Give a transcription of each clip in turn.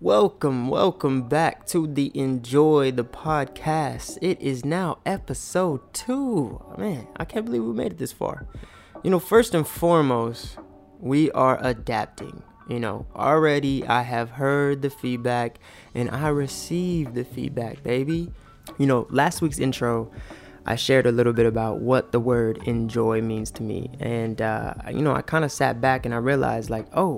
Welcome back to the Enjoy the Podcast. It is now episode 2. Man, I can't believe we made it this far. First and foremost, we are adapting. Already I have heard the feedback and I received the feedback, baby. Last week's intro, I shared a little bit about what the word enjoy means to me. And, I kind of sat back and I realized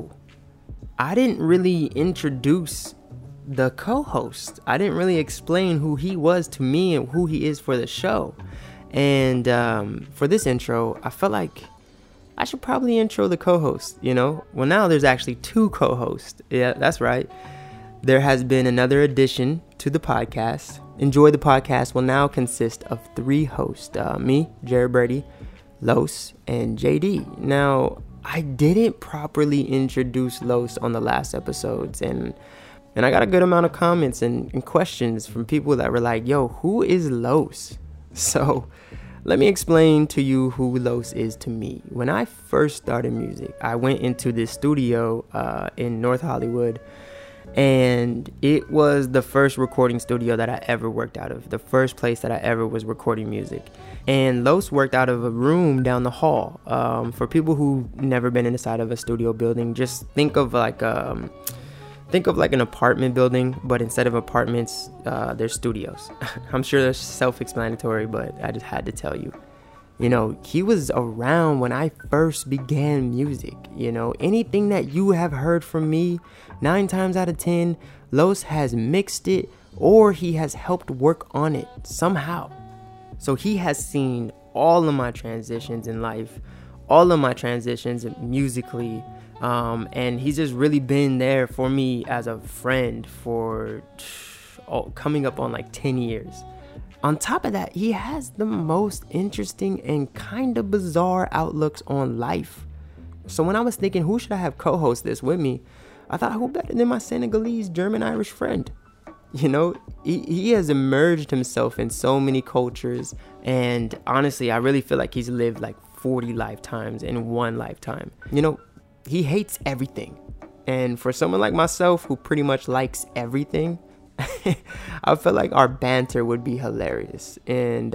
I didn't really introduce the co-host. I didn't really explain who he was to me and who he is for the show. And for this intro, I felt like I should probably intro the co-host, Well, now there's actually 2 co-hosts. Yeah, that's right. There has been another addition to the podcast. Enjoy the Podcast will now consist of 3 hosts. Me, Jared Brady, Los, and JD. Now, I didn't properly introduce Los on the last episodes, and I got a good amount of comments and questions from people that were like, yo, who is Los? So let me explain to you who Los is to me. When I first started music, I went into this studio in North Hollywood, and it was the first recording studio that I ever worked out of, the first place that I ever was recording music. And Los worked out of a room down the hall. For people who've never been inside of a studio building, just think of like an apartment building, but instead of apartments, there's studios. I'm sure that's self-explanatory, but I just had to tell you. He was around when I first began music. Anything that you have heard from me, 9 times out of 10, Los has mixed it or he has helped work on it somehow. So he has seen all of my transitions in life, all of my transitions musically, and he's just really been there for me as a friend for coming up on 10 years. On top of that, he has the most interesting and kind of bizarre outlooks on life. So when I was thinking, who should I have co-host this with me? I thought, who better than my Senegalese German-Irish friend? He has immersed himself in so many cultures. And honestly, I really feel like he's lived 40 lifetimes in one lifetime. He hates everything. And for someone like myself who pretty much likes everything, I felt like our banter would be hilarious. And,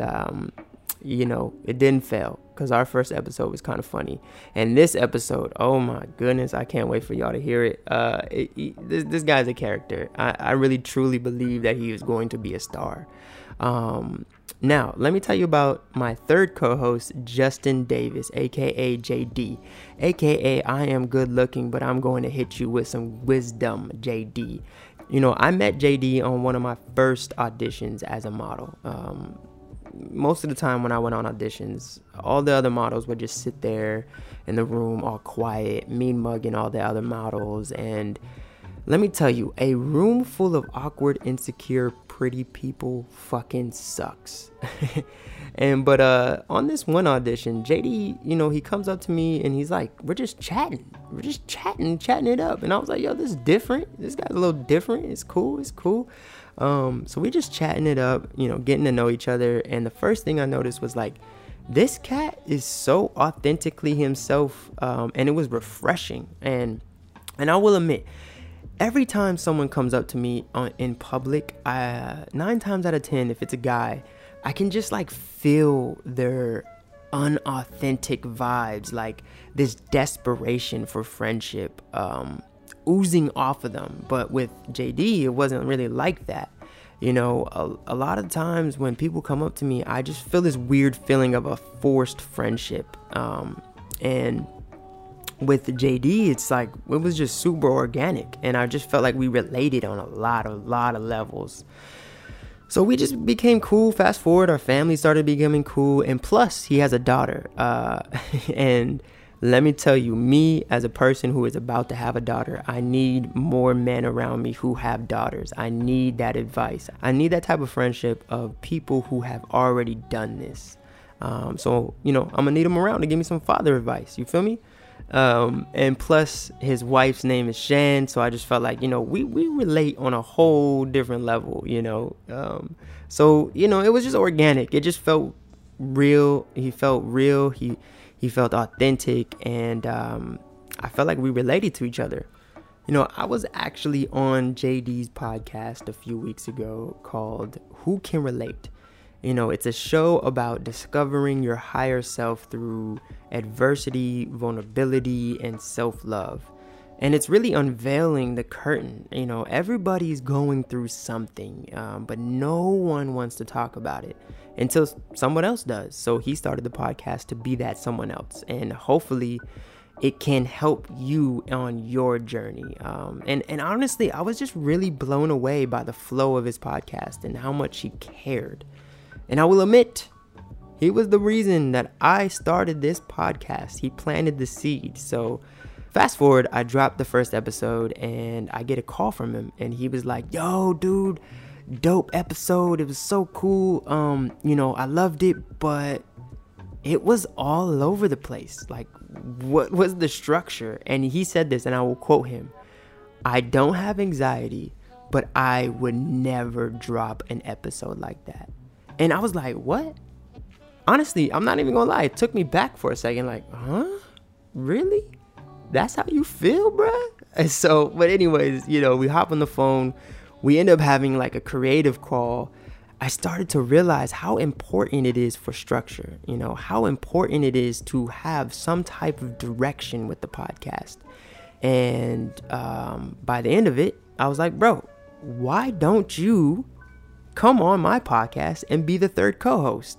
it didn't fail because our first episode was kind of funny. And this episode, oh my goodness, I can't wait for y'all to hear it. This guy's a character. I really truly believe that he is going to be a star. Now, let me tell you about my third co-host, Justin Davis, aka JD, aka I am good looking, but I'm going to hit you with some wisdom, JD. I met JD on one of my first auditions as a model. Most of the time when I went on auditions, all the other models would just sit there in the room all quiet, mean mugging all the other models. And let me tell you, a room full of awkward, insecure, pretty people fucking sucks. But on this one audition, JD, he comes up to me and he's like, we're just chatting it up. And I was like, yo, this is different. This guy's a little different. It's cool. So we just chatting it up, getting to know each other. And the first thing I noticed was this cat is so authentically himself. And it was refreshing. And I will admit, every time someone comes up to me in public, 9 times out of 10, if it's a guy, I can just feel their unauthentic vibes, this desperation for friendship oozing off of them. But with JD, it wasn't really like that. A lot of times when people come up to me, I just feel this weird feeling of a forced friendship. And with JD, it's it was just super organic, and I just felt like we related on a lot of levels. So we just became cool. Fast forward, our family started becoming cool, and plus he has a daughter. And let me tell you, me as a person who is about to have a daughter, I need more men around me who have daughters. I need that advice. I need that type of friendship of people who have already done this. So I'm gonna need him around to give me some father advice. You feel me? And plus his wife's name is Shan, so I just felt like, we relate on a whole different level, so it was just organic. It just felt real. He felt real. He felt authentic, and I felt like we related to each other. I was actually on JD's podcast a few weeks ago called Who Can Relate? It's a show about discovering your higher self through adversity, vulnerability, and self-love. And it's really unveiling the curtain. Everybody's going through something, but no one wants to talk about it until someone else does. So he started the podcast to be that someone else. And hopefully it can help you on your journey. And honestly, I was just really blown away by the flow of his podcast and how much he cared. And I will admit, he was the reason that I started this podcast. He planted the seed. So fast forward, I dropped the first episode and I get a call from him. And he was like, yo, dude, dope episode. It was so cool. I loved it, but it was all over the place. Like, what was the structure? And he said this, and I will quote him. I don't have anxiety, but I would never drop an episode like that. And I was like, what? Honestly, I'm not even gonna lie. It took me back for a second. Like, huh? Really? That's how you feel, bruh? And so, but anyways, we hop on the phone. We end up having like a creative call. I started to realize how important it is for structure, how important it is to have some type of direction with the podcast. And by the end of it, I was like, bro, why don't you come on my podcast and be the third co-host?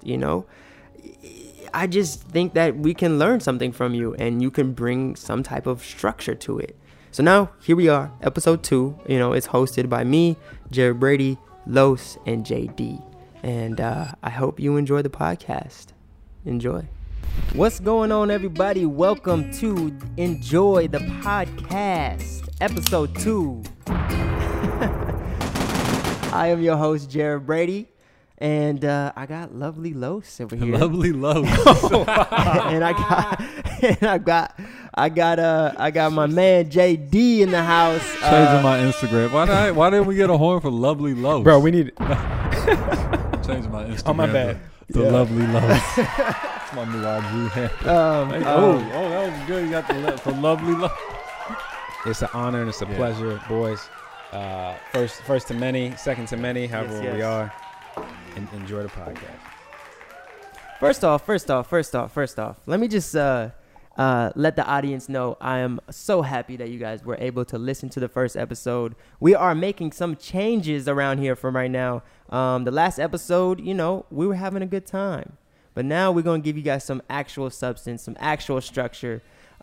I just think that we can learn something from you and you can bring some type of structure to it. So now here we are, episode 2. It's hosted by me, Jared Brady, Los, and JD. And I hope you enjoy the podcast. Enjoy. What's going on, everybody? Welcome to Enjoy the Podcast, episode 2. I am your host, Jared Brady, and I got lovely Los over here. Lovely Los. And I got my man JD in the house. Changing my Instagram. Why didn't we get a horn for Lovely Los? Bro, we need it. Changing my Instagram. Oh, my bad. The Lovely Los. That's my new IG handle. That was good. You got the for Lovely Los. It's an honor and it's a pleasure, boys. First to many, second to many, however we are. Enjoy the podcast. First off, let me just let the audience know I am so happy that you guys were able to listen to the first episode. We are making some changes around here from right now. The last episode, we were having a good time. But now we're going to give you guys some actual substance, some actual structure.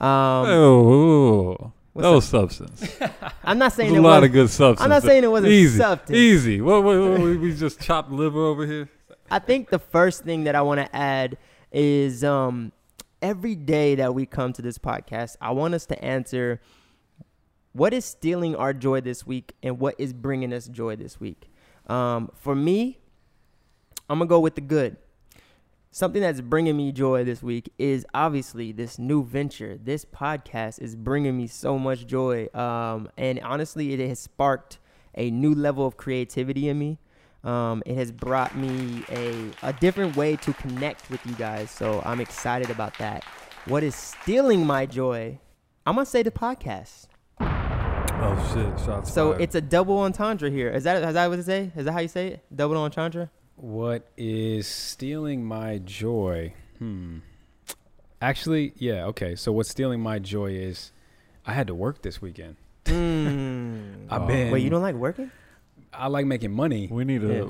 Substance. I'm not saying There's a lot of good substance. I'm not saying it wasn't substance. Easy. What, we just chopped liver over here? I think the first thing that I want to add is every day that we come to this podcast, I want us to answer what is stealing our joy this week and what is bringing us joy this week. For me, I'm going to go with the good. Something that's bringing me joy this week is obviously this new venture. This podcast is bringing me so much joy. And honestly, it has sparked a new level of creativity in me. It has brought me a different way to connect with you guys. So I'm excited about that. What is stealing my joy? I'm going to say the podcast. Oh, shit. Shots So fired. it's a double entendre here. Is that what it say? Is that how you say it? Double entendre? What is stealing my joy? Actually, yeah, okay. So what's stealing my joy is I had to work this weekend. Wait, you don't like working? I like making money. We need a...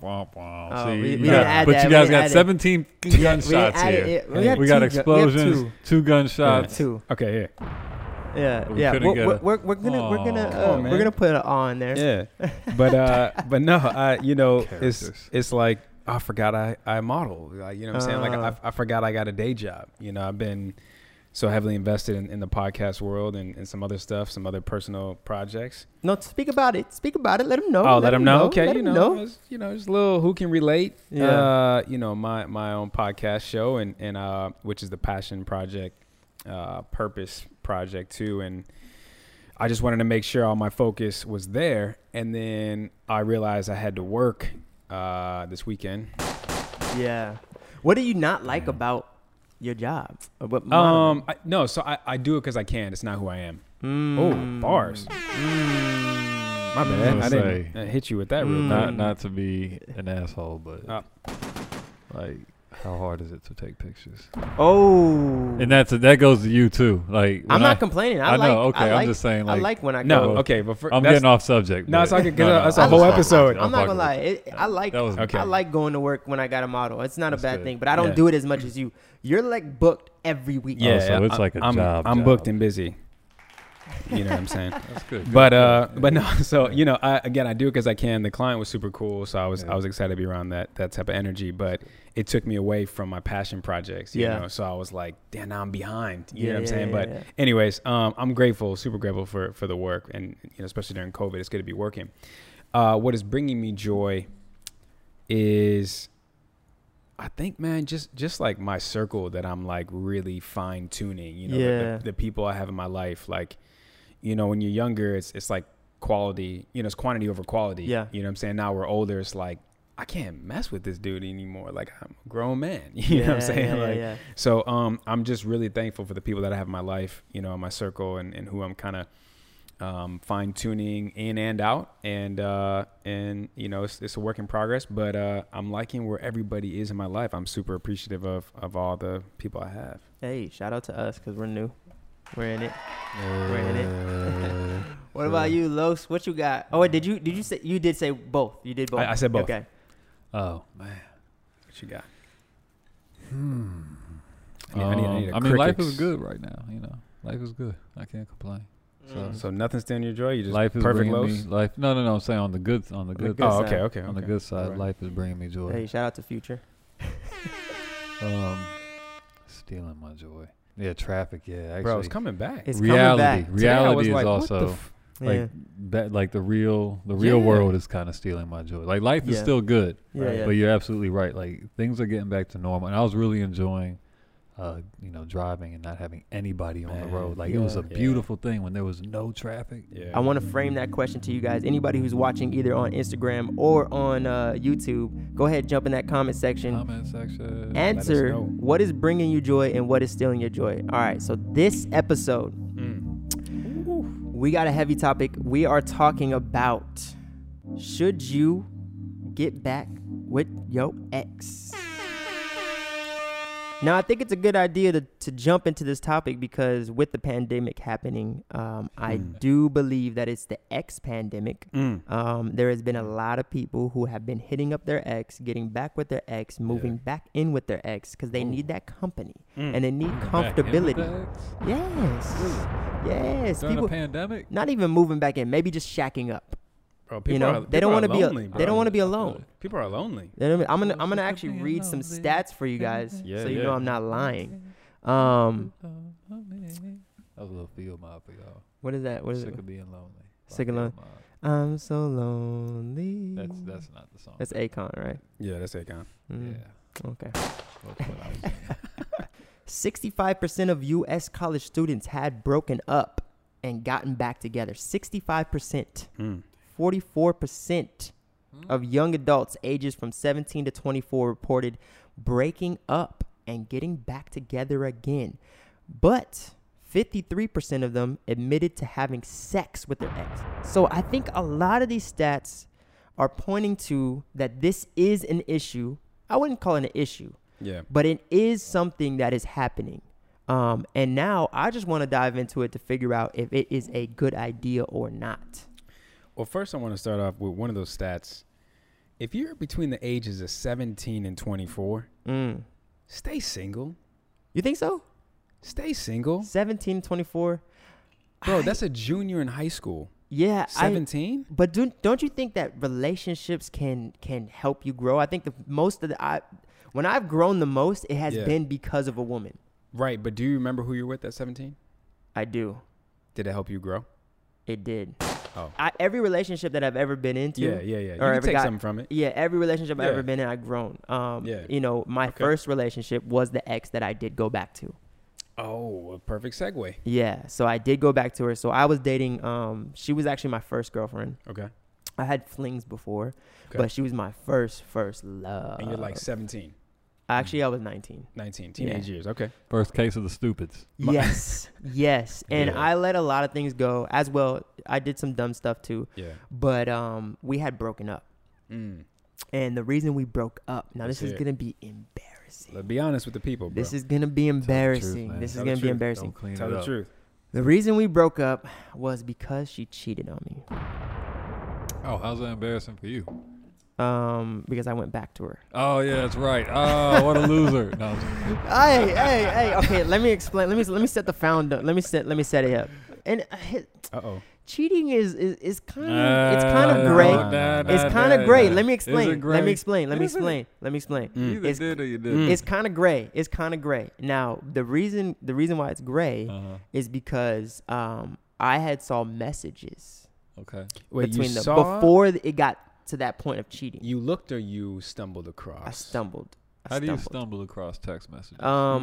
we didn't add but that. you guys got 17 gunshots here. We got explosions, 2 gunshots. 2. Okay, Yeah. We're gonna put it on there. Yeah. But no, it's like I forgot I model. Like, you know what I'm saying? Like I forgot I got a day job. I've been so heavily invested in the podcast world and some other stuff, some other personal projects. No, speak about it. Let them know. Oh, let them know. Okay, It's, just a little who can relate. Yeah. My own podcast show and which is the Passion Project, Purpose Project too, and I just wanted to make sure all my focus was there. And then I realized I had to work this weekend. Yeah. What do you not like about your job? I do it because I can. It's not who I am. Oh, bars. My bad. I didn't hit you with that real quick. Not to be an asshole, but like, how hard is it to take pictures? Oh, and that goes to you too. Like, I'm not complaining. I know. Okay, I'm just saying. Like, I like when I go. No, okay, but I'm getting off subject. No, it's okay. That's a whole episode. I'm not gonna lie. I like going to work when I got a model. It's not a bad thing, but I don't do it as much as you. You're like booked every week. Yeah, so it's like a job. I'm booked and busy. You know what I'm saying? That's good. But no. So I do it because I can. The client was super cool, so I was excited to be around that type of energy. But it took me away from my passion projects. You know, so I was like, damn, now I'm behind. You know what I'm saying? But anyways, I'm grateful, super grateful for the work, and especially during COVID, it's good to be working. What is bringing me joy is, I think, man, just like my circle that I'm like really fine tuning. The people I have in my life, like. When you're younger, it's like quality, it's quantity over quality. Yeah. You know what I'm saying? Now we're older. It's like, I can't mess with this dude anymore. Like, I'm a grown man. You know what I'm saying? So I'm just really thankful for the people that I have in my life, in my circle, and who I'm kind of fine tuning in and out. And it's a work in progress, but I'm liking where everybody is in my life. I'm super appreciative of all the people I have. Hey, shout out to us, because we're new. We're in it. We're in it. What about you, Los? What you got? Oh, wait, did you say you did say both? You did both. I said both. Okay. Oh man, what you got? I mean, life is good right now. Life is good. I can't complain. So nothing's stealing your joy. You just life is perfect bringing me life. No. I'm saying on the good. On the good. Oh, side. okay. On the good side, right. Life is bringing me joy. Hey, shout out to Future. Stealing my joy. Yeah, traffic. Yeah, actually, bro, it's coming back. It's reality. Coming back. Reality is like, also like the real world is kind of stealing my joy. Like, life is still good, but you're absolutely right. Like, things are getting back to normal, and I was really enjoying, driving and not having anybody on the road. Like, it was a beautiful thing when there was no traffic. Yeah. I want to frame that question to you guys. Anybody who's watching either on Instagram or on YouTube, go ahead, jump in that comment section. Answer what is bringing you joy and what is stealing your joy. All right, so this episode, we got a heavy topic. We are talking about, should you get back with your ex? Now, I think it's a good idea to jump into this topic because with the pandemic happening, I do believe that it's the ex pandemic. There has been a lot of people who have been hitting up their ex, getting back with their ex, moving back in with their ex because they need that company and they need comfortability. Yes. During people, a pandemic? Not even moving back in, maybe just shacking up. Bro, they don't want to be. They don't want to be alone. Really? People are lonely. I'm gonna actually read some stats for you guys, so you know I'm not lying. That was a little feel mob for y'all. What is that? What is it? Sick of being lonely. Sick of lonely. I'm so lonely. That's not the song. That's Akon, right? Yeah, that's Akon. Yeah. Okay. That's what I was saying. 65% of U.S. college students had broken up and gotten back together. 65%. 44% of young adults ages from 17 to 24 reported breaking up and getting back together again. But 53% of them admitted to having sex with their ex. So I think a lot of these stats are pointing to that this is an issue. I wouldn't call it an issue, but it is something that is happening. And now I just want to dive into it to figure out if it is a good idea or not. Well, first I want to start off with one of those stats. If you're between the ages of 17 and 24, stay single. You think so? Stay single. 17, 24. Bro, that's a junior in high school. Yeah. 17? But don't you think that relationships can help you grow? I think when I've grown the most, it has been because of a woman. Right, but do you remember who you were with at 17? I do. Did it help you grow? It did. Oh. Every relationship that I've ever been into. Yeah. You can take something from it. Yeah, every relationship I've ever been in, I've grown. My first relationship was the ex that I did go back to. Oh, a perfect segue. Yeah, so I did go back to her. So I was dating, she was actually my first girlfriend. Okay. I had flings before, but she was my first love. And you're like 17. Actually, I was 19. 19, teenage years. Okay. First case of the stupids. Yes, yes. And I let a lot of things go as well. I did some dumb stuff too. Yeah. But we had broken up. And the reason we broke up, now this is going to be embarrassing. Let's be honest with the people, bro. This is going to be embarrassing. Truth, this is going to be embarrassing. Tell the truth. The reason we broke up was because she cheated on me. Oh, how's that embarrassing for you? Because I went back to her. Oh yeah, that's right. Oh, what a loser! No. Hey. Okay, let me explain. Let me set the founder. Let me set it up. And cheating is kind of it's kind of gray. It's kind of gray. Let me explain. Let me explain. You either did or you didn't. It's kind of gray. It's kind of gray. Now the reason why it's gray is because I had saw messages. Okay. Wait, between them before it got to that point of cheating. You looked or you stumbled across? I stumbled. How do you stumble across text messages?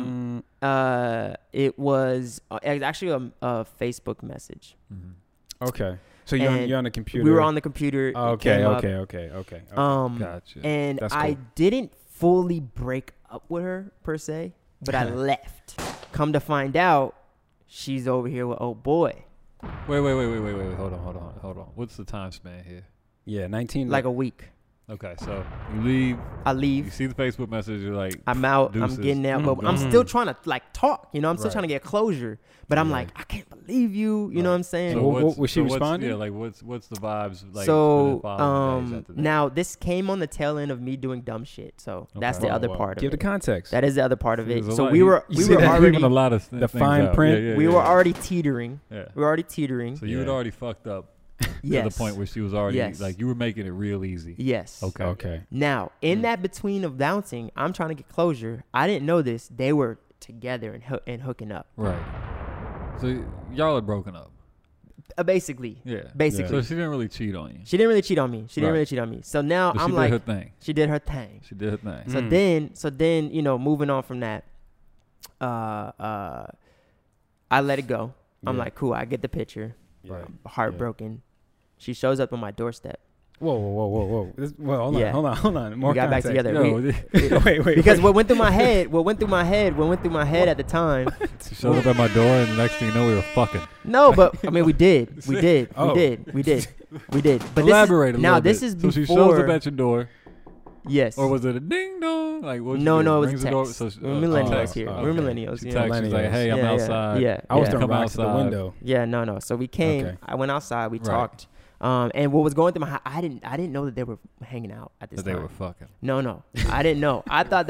It was actually a Facebook message. Okay. So you're on the computer. We were on the computer. Okay. Gotcha. And that's cool. I didn't fully break up with her per se, but I left. Come to find out, she's over here with old boy. Wait. Hold on. What's the time span here? Yeah, 19. Like a week. Okay, so you leave. I leave. You see the Facebook message. You're like, I'm out. Deuces. I'm getting out. But I'm still trying to talk. I'm still trying to get closure. But I'm like, I can't believe you. You know what I'm saying? So was she responding? Yeah, like what's the vibes like? So now this came on the tail end of me doing dumb shit. So that's the other part of it. Give the context. That is the other part of it. So we were already a lot of the fine print. We were already teetering. Yeah. We were already teetering. So you had already fucked up. Yes. To the point where she was already like you were making it real easy. Yes. Okay. Now, in that between of bouncing, I'm trying to get closure. I didn't know this. They were together and hooking up. Right. So y'all had broken up. Basically. Yeah. Basically. So she didn't really cheat on you. She didn't really cheat on me. So now but I'm she like, did her thing. She did her thing. So then, moving on from that, I let it go. I'm like, cool. I get the picture. Right. Heartbroken. Yeah. She shows up on my doorstep. Whoa. Hold on. More we got context. back together. Wait. Because what went through my head at the time. She showed up at my door, and the next thing you know, we were fucking. No, but I mean, we did. We did. But elaborate a little bit. This is before. So she shows up at your door. Yes. Or was it a ding dong? Like what? No, it was a text. We're millennials here. We're millennials. She texted like, "Hey, I'm outside." Yeah. I was come outside the window. Yeah, no. So we came. Okay. I went outside. We talked. And what was going through my head, I didn't know that they were hanging out at this time. That they were fucking. No. I didn't know. I thought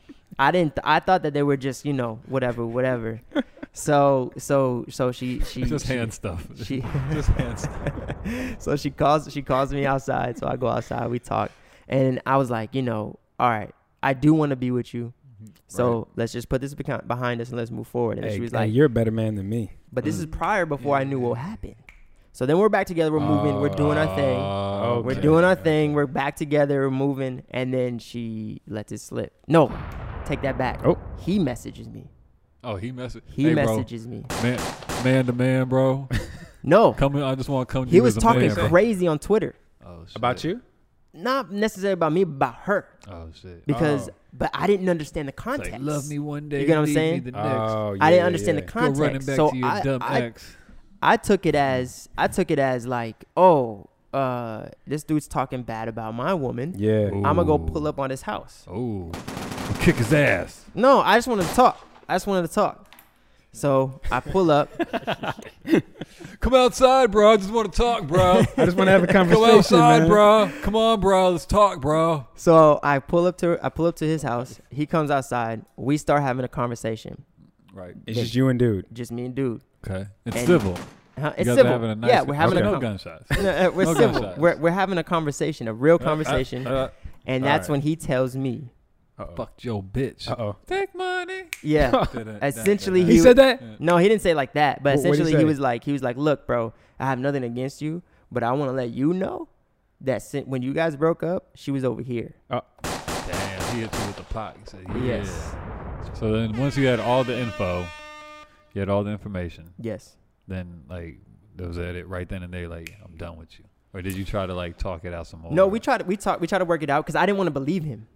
that they were just, whatever. So she just hand stuff. She just hand stuff. So she calls me outside. So I go outside. We talk. And I was like, all right, I do want to be with you. So let's just put this behind us and let's move forward. And she was like, you're a better man than me. But this is before I knew what happened. So then we're back together. We're moving. We're doing our thing. Okay. We're doing our thing. We're back together. We're moving. And then she lets it slip. No, take that back. Oh. He messages me. Oh, he messages me. Man to man, bro. No. I just want to come to you. He was talking crazy on Twitter. Oh, shit. About you? Not necessarily about me, but about her. Oh, shit. But I didn't understand the context. Like, love me one day. You get what I'm saying? I didn't understand the context. Go running back to your dumb ex. I took it as like, this dude's talking bad about my woman. Yeah. I'm gonna go pull up on his house. Oh, kick his ass. No, I just wanted to talk. So I pull up. Come outside, bro. I just want to talk, bro. I just want to have a conversation. Come outside, man. bro. Come on, bro. Let's talk, bro. So I pull up to his house. He comes outside. We start having a conversation. Right. It's just you and dude. Just me and dude. Okay. It's civil. It's civil. Having a nice, yeah, we're having no gunshots. We're no civil. Gunshots. We're having a conversation, a real conversation, and that's when he tells me, "Fuck your bitch." Take money. Yeah. Essentially, he said that. Yeah. No, he didn't say like that. But essentially, he was like, "Look, bro, I have nothing against you, but I want to let you know that when you guys broke up, she was over here." Damn, he hit you with the pot. He said, "Yeah." Yes. So then, once you had all the info, you had all the information. Yes. Then, like, was that it right then and there? Like, I'm done with you, or did you try to like talk it out some more? No, we tried to work it out because I didn't want to believe him.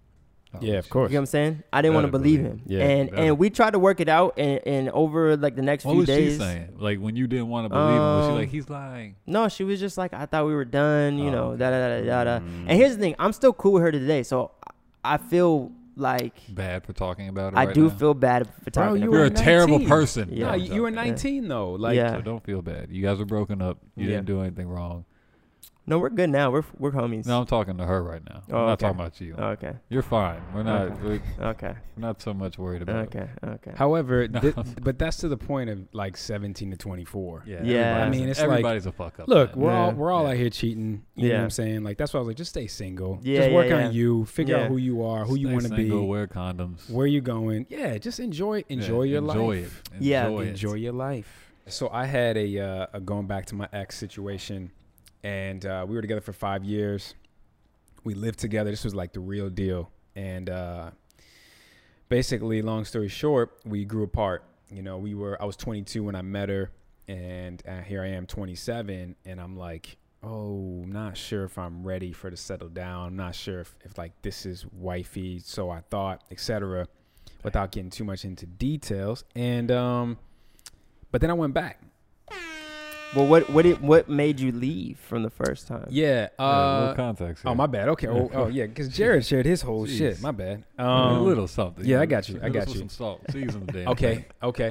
Yeah, of course. You know what I'm saying? I didn't want to believe him. Yeah, and we tried to work it out, and over like the next few days. What was she saying? Like when you didn't want to believe him, was she like, he's lying? No, she was just like, I thought we were done, you know, da. And here's the thing, I'm still cool with her today, so I feel like bad for talking about it. I do feel bad for talking. You're a terrible person. Yeah, you were 19 though. Like, so don't feel bad. You guys were broken up. You didn't do anything wrong. No, we're good now. We're homies. No, I'm talking to her right now. I'm not talking about you. Okay. You're fine. We're not. Okay. We're not so much worried about it. Okay. However, but that's to the point of like 17 to 24. Yeah. I mean, it's everybody's like, a fuck up. Look, we're all out here cheating. You know what I'm saying? Like that's why I was like, just stay single. Just work on you. Figure out who you are, who you want to be. Wear condoms. Where you going? Yeah. Just enjoy your life. Enjoy your life. So I had a going back to my ex situation. And we were together for 5 years. We lived together. This was like the real deal. And basically, long story short, we grew apart. You know, I was 22 when I met her, and here I am, 27, and I'm like, oh, I'm not sure if I'm ready for to settle down. I'm not sure if like this is wifey. So I thought, etc. Without getting too much into details. And but then I went back. Well, what made you leave from the first time? Yeah. No context. Oh, my bad. Okay. Oh yeah, because Jared shared his whole shit. My bad. A little something. Yeah, I got you. Some salt. Season the damn Okay.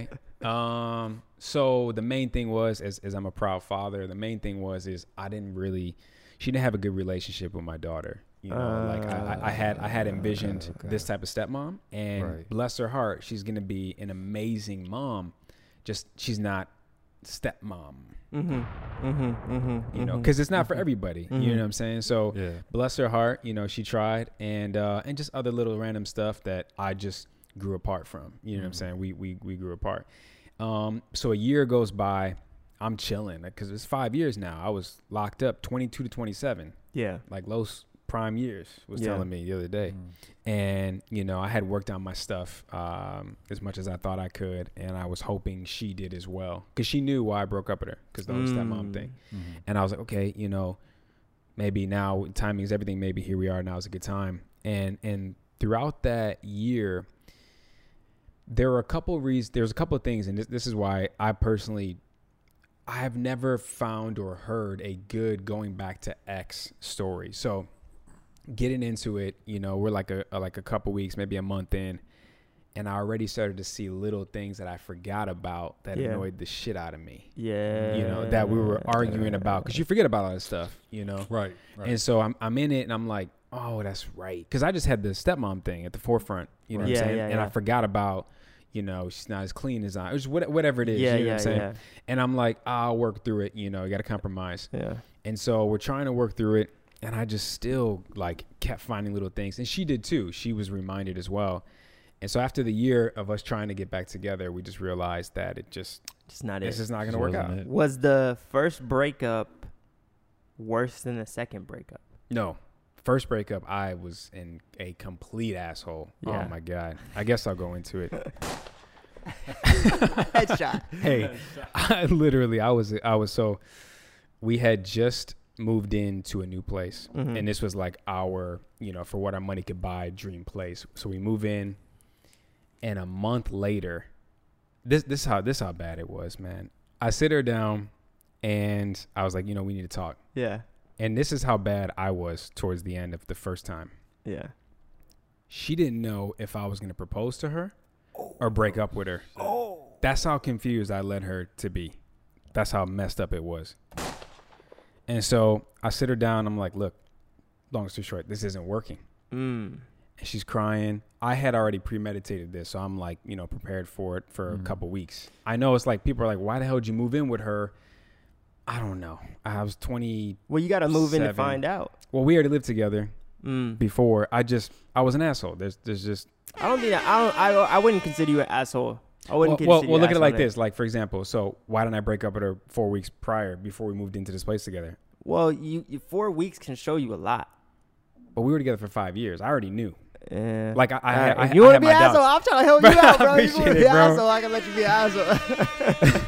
So the main thing was, as I'm a proud father, the main thing is she didn't have a good relationship with my daughter. You know, like I had envisioned this type of stepmom, and bless her heart, she's gonna be an amazing mom. Just she's not stepmom. You know, because it's not for everybody. You know what I'm saying? So bless her heart, you know, she tried, and just other little random stuff that I just grew apart from. You know what I'm saying? We grew apart. So a year goes by, I'm chilling because it's 5 years now. I was locked up 22 to 27. Yeah, like Los prime years was telling me the other day. And you know, I had worked on my stuff as much as I thought I could, and I was hoping she did as well, because she knew why I broke up with her, because the whole stepmom thing. And I was like, okay, you know, maybe now timing is everything. Maybe here we are, now is a good time. And throughout that year, there were a couple of reasons. There's a couple of things, and this is why I have never found or heard a good going back to ex story. So getting into it, you know, we're like a couple weeks, maybe a month in, and I already started to see little things that I forgot about that annoyed the shit out of me. Yeah. You know, that we were arguing about, because you forget about all this stuff, you know? Right. And so I'm in it, and I'm like, oh, that's right. Because I just had the stepmom thing at the forefront, you know what I'm saying? And I forgot about, you know, she's not as clean as I, whatever it is, you know what I'm saying? Yeah. And I'm like, I'll work through it, you know, you got to compromise. Yeah. And so we're trying to work through it. And I just still like kept finding little things. And she did too. She was reminded as well. And so after the year of us trying to get back together, we just realized that it's not going to work out. Was the first breakup worse than the second breakup? No. First breakup, I was in a complete asshole. Yeah. Oh my God. I guess I'll go into it. Headshot. Hey, I was so, we had just moved into a new place, and this was like our, you know, for what our money could buy, dream place. So we move in, and a month later, this how bad it was, man. I sit her down, and I was like, you know, we need to talk. Yeah. And this is how bad I was towards the end of the first time. Yeah. She didn't know if I was going to propose to her or break up with her. Oh. That's how confused I led her to be. That's how messed up it was. And so I sit her down. I'm like, look, long story short, this isn't working. And she's crying. I had already premeditated this. So I'm like, you know, prepared for it for a couple weeks. I know it's like, people are like, why the hell did you move in with her? I don't know. I was 20. Well, you got to move in to find out. Well, we already lived together before. I was an asshole. There's just. I wouldn't consider you an asshole. Well, look at it like this. Like, for example, so why didn't I break up with her 4 weeks prior before we moved into this place together? Well, you 4 weeks can show you a lot. But we were together for 5 years. I already knew. Yeah. Like, if you want to be an asshole, I'm trying to help you out, bro. You want to be an asshole, I can let you be an asshole.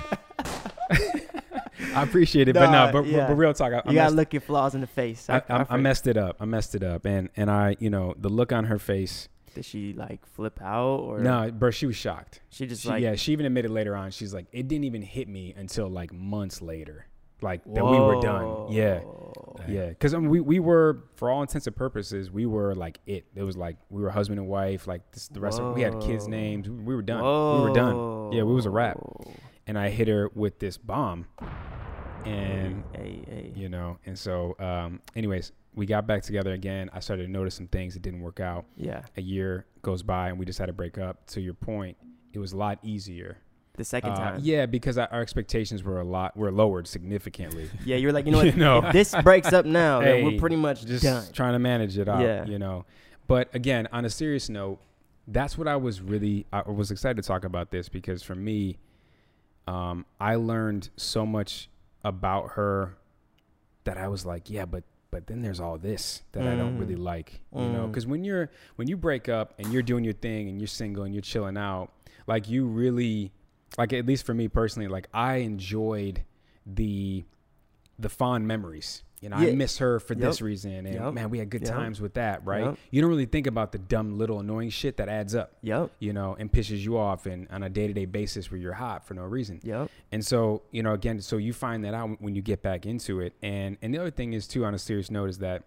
I appreciate it, but real talk. You gotta look your flaws in the face. I messed it up. And I, you know, the look on her face, Did she like flip out or no? Bro, she was shocked. She just she even admitted later on. She's like, it didn't even hit me until like months later, like that we were done. Yeah, yeah. Because we were, for all intents and purposes, we were like it. It was like we were husband and wife. Like the rest of we had kids' names. We were done. We were done. Yeah, we was a wrap. And I hit her with this bomb, and you know, and so anyways. We got back together again. I started to notice some things that didn't work out. Yeah. A year goes by and we just had to break up. To your point, it was a lot easier. The second time. Yeah, because our expectations were lowered significantly. Yeah, you're like, you know what? If this breaks up now, then we're pretty much just done. Trying to manage it out, you know. But again, on a serious note, that's what I was excited to talk about this because for me, I learned so much about her that I was like, yeah, but then there's all this that I don't really like, you know, because when you break up and you're doing your thing and you're single and you're chilling out, like you really, like at least for me personally, like I enjoyed the fond memories. You know, I miss her for this reason. And man, we had good times with that, right? You don't really think about the dumb little annoying shit that adds up, you know, and pisses you off and on a day-to-day basis where you're hot for no reason. And so, you know, again, so you find that out when you get back into it. And the other thing is too, on a serious note, is that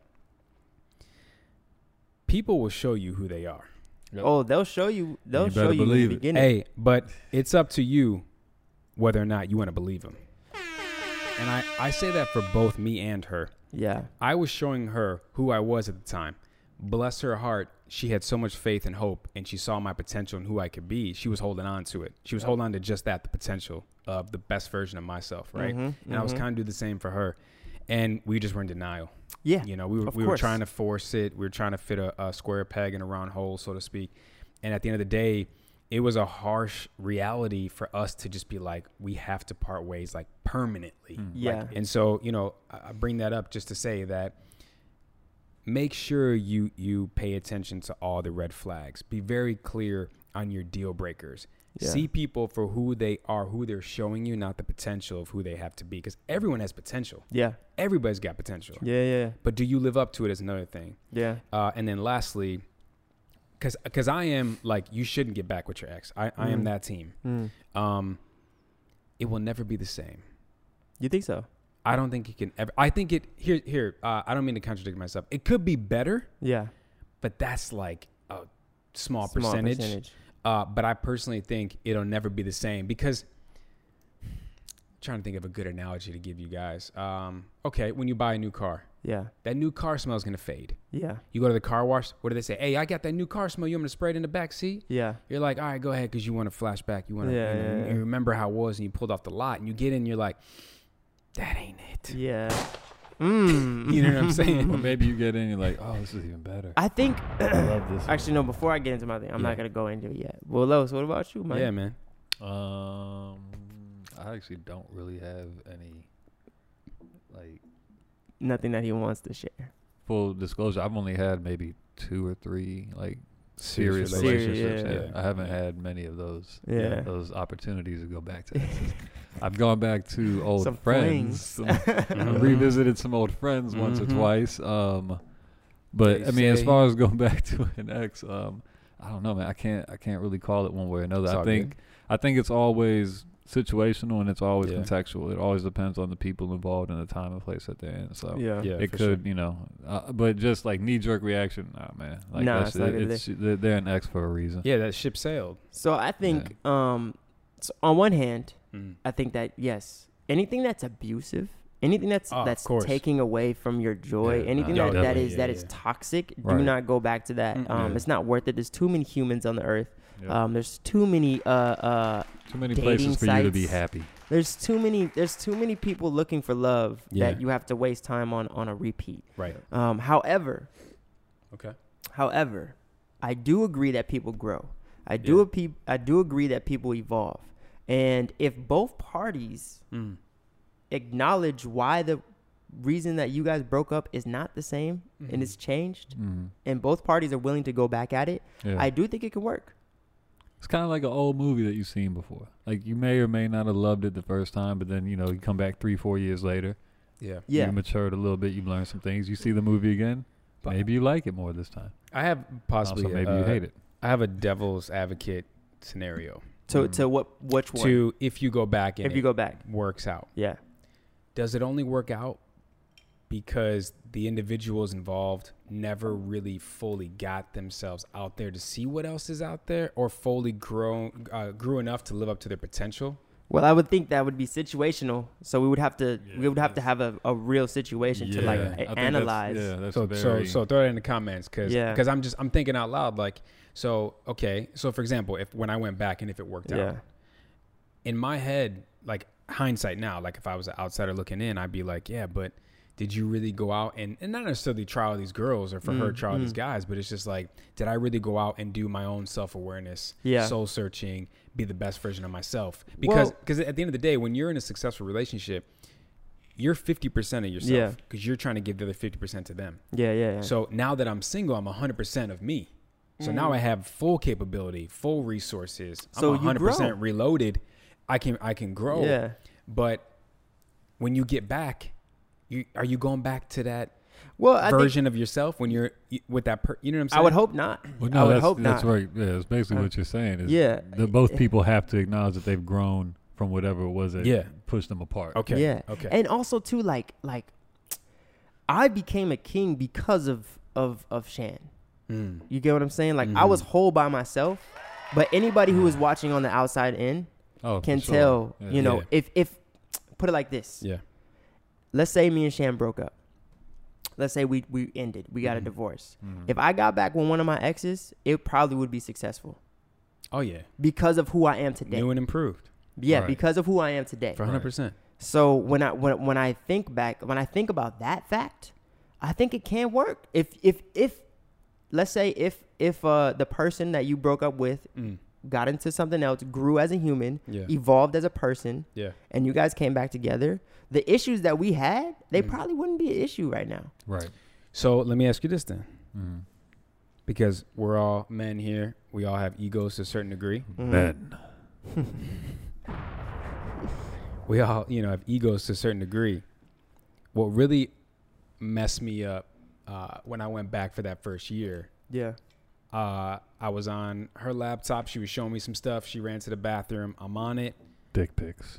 people will show you who they are. Oh, they'll show you in the beginning. Hey, but it's up to you whether or not you want to believe them. And I say that for both me and her. Yeah. I was showing her who I was at the time. Bless her heart, she had so much faith and hope, and she saw my potential and who I could be. She was holding on to it. She was holding on to just that, the potential of the best version of myself, right? And I was kind of doing the same for her. And we just were in denial. Yeah. You know, we were trying to force it. We were trying to fit a square peg in a round hole, so to speak. And at the end of the day, it was a harsh reality for us to just be like, we have to part ways like permanently. Yeah. Like, and so, you know, I bring that up just to say that make sure you pay attention to all the red flags. Be very clear on your deal breakers. Yeah. See people for who they are, who they're showing you, not the potential of who they have to be. Because everyone has potential. Yeah. Everybody's got potential. Yeah. But do you live up to it is another thing. Yeah. And then lastly, because I am like, you shouldn't get back with your ex. I am that team. It will never be the same. You think so? I don't think it can ever. I think it here. I don't mean to contradict myself. It could be better. Yeah. But that's like a small percentage. But I personally think it'll never be the same because I'm trying to think of a good analogy to give you guys. Okay, when you buy a new car. Yeah. That new car smell is going to fade. Yeah. You go to the car wash. What do they say? Hey, I got that new car smell. You want me to spray it in the back seat? Yeah. You're like, all right, go ahead because you want to flashback. You want to you remember how it was and you pulled off the lot and you get in, you're like, that ain't it. Yeah. You know what I'm saying? Or maybe you get in, you're like, oh, this is even better. I think. I love this. Actually, no. Before I get into my thing, I'm not gonna go into it yet. Well, Lois, what about you, man? Yeah, man. I actually don't really have any, like, nothing that he wants to share. Full disclosure, I've only had maybe 2 or 3 like serious relationships. Yeah. I haven't had many of those. Yeah. Those opportunities to go back to exes. I've gone back to old some friends. Revisited some old friends once or twice. But I mean, as far as going back to an ex, I don't know, man. I can't really call it one way or another. I think it's always situational and it's always contextual. It always depends on the people involved and the time and place that they're in. So it could, you know, but just like knee-jerk reaction, nah, man. Like they're an ex for a reason. Yeah, that ship sailed. So I think, so on one hand, I think that yes, anything that's abusive, anything that's taking away from your joy, anything that is toxic, do not go back to that. It's not worth it. There's too many humans on the earth. There's too many places for you to be happy. There's too many people looking for love that you have to waste time on a repeat. Right. However, I do agree that people grow. I do agree that people evolve. And if both parties acknowledge why the reason that you guys broke up is not the same and it's changed, and both parties are willing to go back at it, I do think it can work. It's kind of like an old movie that you've seen before. Like you may or may not have loved it the first time, but then, you know, you come back 3-4 years later. You matured a little bit. You've learned some things. You see the movie again. Maybe you like it more this time. I have possibly. Also, maybe you hate it. I have a devil's advocate scenario. To which one? To if you go back and if you go back works out. Yeah. Does it only work out because the individuals involved never really fully got themselves out there to see what else is out there, or fully grew enough to live up to their potential? Well, I would think that would be situational. So we would have to have a real situation to analyze. So throw it in the comments because I'm thinking out loud, like, so okay, so for example, when I went back and if it worked out, in my head, like hindsight now, like if I was an outsider looking in, I'd be like, yeah, but did you really go out and not necessarily try all these girls or for her try all these guys, but it's just like, did I really go out and do my own self-awareness, soul searching, be the best version of myself? Because at the end of the day, when you're in a successful relationship, you're 50% of yourself because you're trying to give the other 50% to them. Yeah. So now that I'm single, I'm 100% of me. So now I have full capability, full resources. So I'm 100% reloaded. I can grow. Yeah. But when you get back, are you going back to that version of yourself when you're with that you know what I'm saying? I would hope not. Well, no, I would hope not. That's right. Yeah, it's basically what you're saying. Is both people have to acknowledge that they've grown from whatever it was that pushed them apart. Okay. Yeah. Okay. And also too, like I became a king because of Shan. You get what I'm saying? Like I was whole by myself, but anybody who is watching on the outside in can tell. Yeah. You know, if put it like this. Yeah. Let's say me and Shan broke up. Let's say we ended. We got a divorce. If I got back with one of my exes, it probably would be successful. Oh, yeah. Because of who I am today. New and improved. Yeah, right. Because of who I am today. For 100%. So when I think back, when I think about that fact, I think it can work. If let's say if the person that you broke up with got into something else, grew as a human, evolved as a person, and you guys came back together, the issues that we had, they probably wouldn't be an issue right now. Right. So let me ask you this then. Because we're all men here. We all have egos to a certain degree. Men. We all, have egos to a certain degree. What really messed me up when I went back for that first year. Yeah. I was on her laptop. She was showing me some stuff. She ran to the bathroom. I'm on it. Dick pics.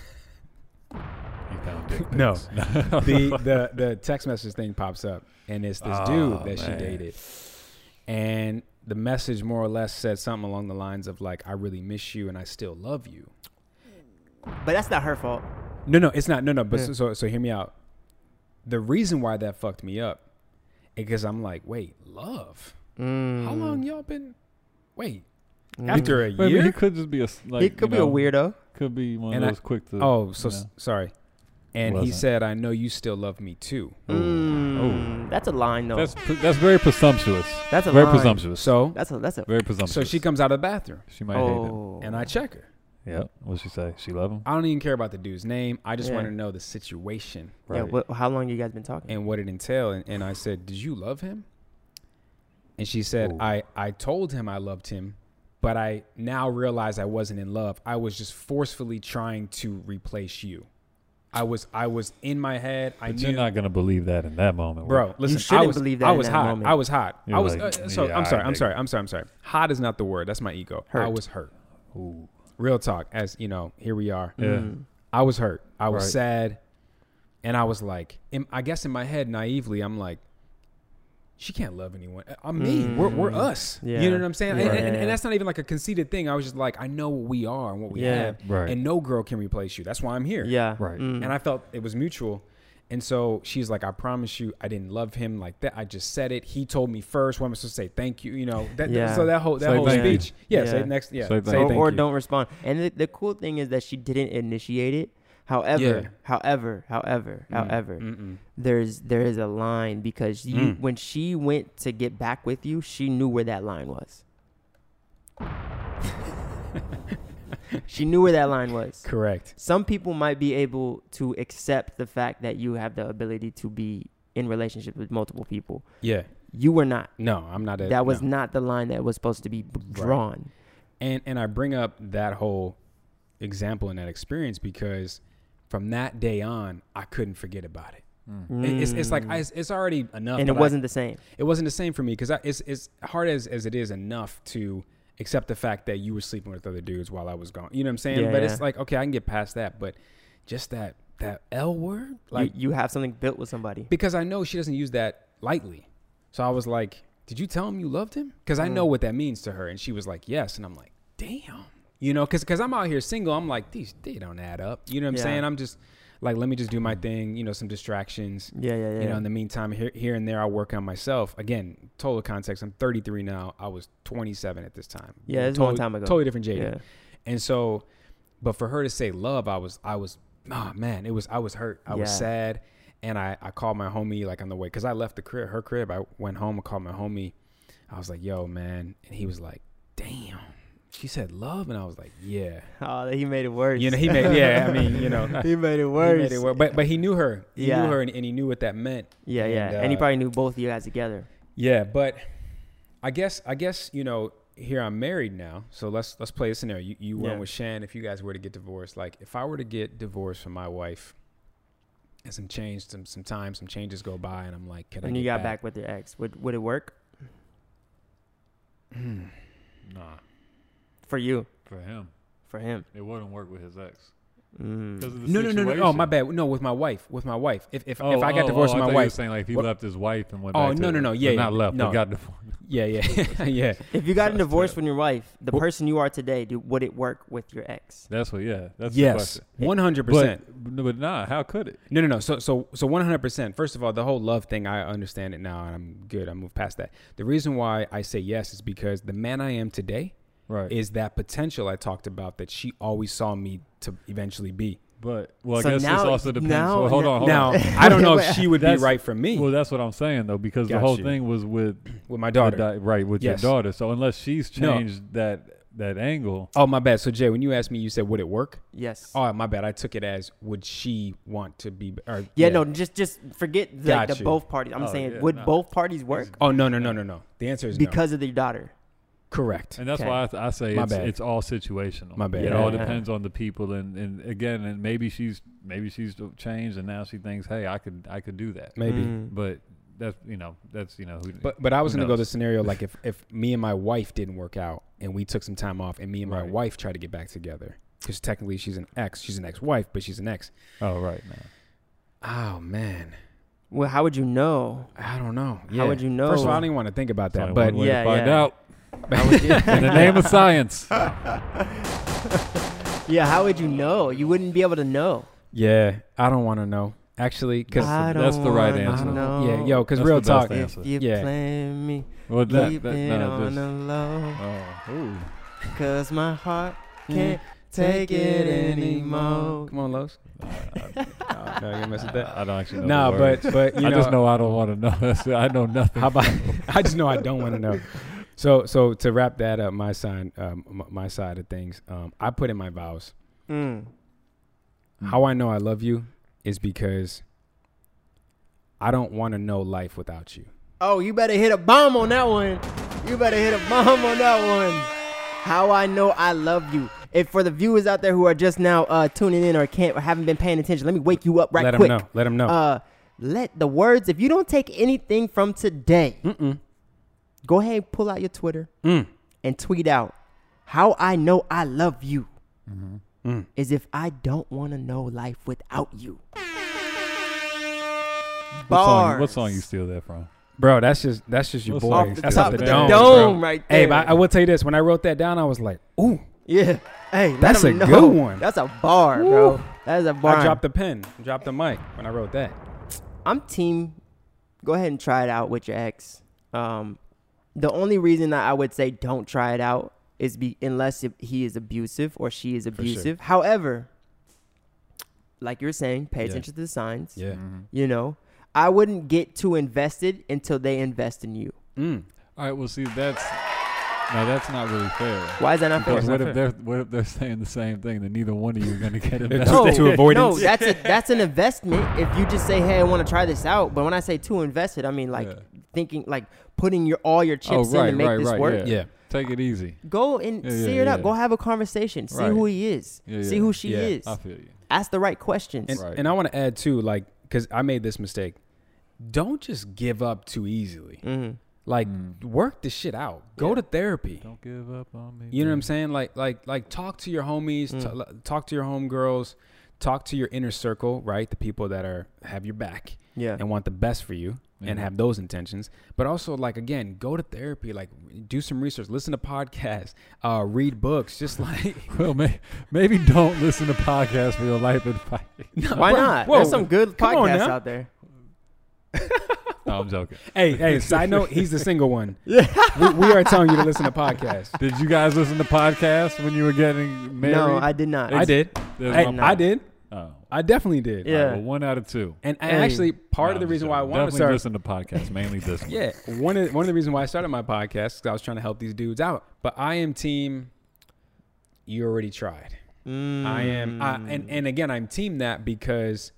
You found dick pics. No. the text message thing pops up, and it's this dude that she dated. And the message more or less said something along the lines of like, I really miss you and I still love you. But that's not her fault. No, it's not. No. But so hear me out. The reason why that fucked me up is because I'm like, wait, love? How long y'all been? Wait, after a year? I mean, he could just be he could be a weirdo. Could be one of those quick to. Sorry. And he said, I know you still love me too. That's a line though. That's very presumptuous. That's a very line. Presumptuous. So that's a very presumptuous. So she comes out of the bathroom. She might hate him. And I check her. Yeah. What'd she say? She love him? I don't even care about the dude's name. I just want to know the situation. Right. Yeah. How long you guys been talking? And what it entailed. And I said, did you love him? And she said, I told him I loved him, but I now realize I wasn't in love. I was just forcefully trying to replace you. I was in my head. But you're not gonna believe that in that moment, bro. Listen, you shouldn't believe that. I was hot. Moment. I was hot. You're I was. Like, I'm sorry. Hot is not the word. That's my ego. Hurt. I was hurt. Ooh. Real talk. As you know, here we are. Yeah. I was hurt. I was sad, and I was like, I guess in my head, naively, I'm like, she can't love anyone. I'm me. We're us. Yeah. You know what I'm saying? Yeah. And that's not even like a conceited thing. I was just like, I know what we are and what we have. Right. And no girl can replace you. That's why I'm here. Yeah. Right. And I felt it was mutual. And so she's like, I promise you, I didn't love him like that. I just said it. He told me first. What am I supposed to say? Thank you. So that whole speech. Say next. Yeah. Say thank you. Or don't respond. And the cool thing is that she didn't initiate it. However, there is a line because when she went to get back with you, she knew where that line was. She knew where that line was. Correct. Some people might be able to accept the fact that you have the ability to be in relationships with multiple people. Yeah. You were not. No, I'm not. That was not the line that was supposed to be drawn. Right. And I bring up that whole example and that experience because from that day on, I couldn't forget about it. It's like it's already enough. And it wasn't the same. It wasn't the same for me because it's hard as it is enough to accept the fact that you were sleeping with other dudes while I was gone. You know what I'm saying? Yeah, but it's like, okay, I can get past that. But just that L word, like you have something built with somebody. Because I know she doesn't use that lightly. So I was like, did you tell him you loved him? Because I know what that means to her. And she was like, yes. And I'm like, damn. You know, because I'm out here single. I'm like, they don't add up. You know what I'm saying? I'm just like, let me just do my thing. You know, some distractions. Yeah. You know, in the meantime, here and there, I'll work on myself. Again, total context. I'm 33 now. I was 27 at this time. Yeah, it's a long time ago. Totally different Jaden. Yeah. And so, but for her to say love, I was, oh man, I was hurt. I was sad. And I called my homie like on the way, because I left her crib. I went home and called my homie. I was like, yo, man. And he was like, damn. She said love, and I was like, yeah. Oh, he made it worse. You know, he made it worse. But he knew her. He knew her, and he knew what that meant. Yeah, and he probably knew both of you guys together. Yeah, but I guess you know, here I'm married now. So let's play a scenario. You went with Shan. If you guys were to get divorced, like if I were to get divorced from my wife, and some changes go by, and I'm like, can I? And you got back with your ex. Would it work? Nah. For you. For him. It wouldn't work with his ex. No. Oh, my bad. No, with my wife. If I got divorced with my wife. You were saying like if he left his wife and went back to no. Yeah. Not left. No. He got divorced. Yeah. Yeah. If you got a divorce from your wife, the person you are today, would it work with your ex? That's what. Yeah. That's yes. 100%. But nah. How could it? No. So 100%. First of all, the whole love thing, I understand it now, and I'm good. I moved past that. The reason why I say yes is because the man I am today. Right. Is that potential I talked about that she always saw me to eventually be. But, I guess this also depends. Hold on. Now, I don't know if she would be right for me. Well, that's what I'm saying, though, because the whole thing was with my daughter. With your daughter. So unless she's changed that angle. Oh, my bad. So, Jay, when you asked me, you said, would it work? Yes. Oh, my bad. I took it as, would she want to be? Or, no, just forget the both parties. I'm saying, would both parties work? Oh, no. The answer is because of your daughter. Correct. And that's why I say it's all situational. My bad. It all depends on the people, and again, and maybe she's changed, and now she thinks, hey, I could do that. Maybe, but that's who. But I was gonna go the scenario like if me and my wife didn't work out, and we took some time off, and me and my wife tried to get back together, because technically she's an ex-wife, but she's an ex. Oh right, man. Oh man. Well, how would you know? I don't know. How would you know? First of all, I don't even want to think about that, but find out. In the name of science. Yeah, how would you know? You wouldn't be able to know. Yeah, I don't want to know. Actually, because that's the right answer. Yeah, yo, because real talk. If you play me, keep it on the low. Because my heart can't take it anymore. Come on, Los. No, you mess with that. I don't actually know. but you know, I just know I don't want to know. I know nothing. How about? I just know I don't want to know. So to wrap that up, my side of things, I put in my vows. How I know I love you is because I don't want to know life without you. Oh, you better hit a bomb on that one. How I know I love you. If for the viewers out there who are just now tuning in or haven't been paying attention, let me wake you up quick. Let them know. Let the words, if you don't take anything from today, go ahead and pull out your Twitter and tweet out, how I know I love you is if I don't want to know life without you. What song you steal that from? Bro, that's just your boy. That's off the dome right there. Hey, but I will tell you this. When I wrote that down, I was like, ooh. Yeah. Hey, that's a good one. That's a bar, bro. That is a bar. I dropped the pen, dropped the mic when I wrote that. I'm team. Go ahead and try it out with your ex. The only reason that I would say don't try it out is unless he is abusive or she is abusive. Sure. However, like you're saying, pay attention to the signs. Yeah. You know, I wouldn't get too invested until they invest in you. All right. Well, see, that's not really fair. Why is that not fair? What if they're saying the same thing? Then neither one of you are going to get invested. To avoidance. No, that's an investment. If you just say, "Hey, I want to try this out," but when I say too invested, I mean like thinking, like putting all your chips in to make this work. Yeah. Take it easy. Go and see it out. Go have a conversation. See who he is. See who she is. I feel you. Ask the right questions. And I want to add too, like, because I made this mistake. Don't just give up too easily. Mm-hmm. Like, work the shit out. Go to therapy. Don't give up on me. You know what I'm saying? Like talk to your homies, talk to your homegirls, talk to your inner circle, right? The people that have your back and want the best for you and have those intentions. But also, like, again, go to therapy, like do some research, listen to podcasts, read books, just like. Well, maybe don't listen to podcasts for your life advice. No, why not? There's some good podcasts out there. No, I'm joking. Hey, side note, he's the single one. Yeah. We are telling you to listen to podcasts. Did you guys listen to podcasts when you were getting married? No, I did not. I did. I did. Oh. I definitely did. Yeah. Right, well, 1 out of 2. And actually, part of the reason why I wanted to start listen to podcasts, mainly this one. Yeah, one of the reasons why I started my podcast is because I was trying to help these dudes out. But I am team. You already tried. I am, and again, I'm team that because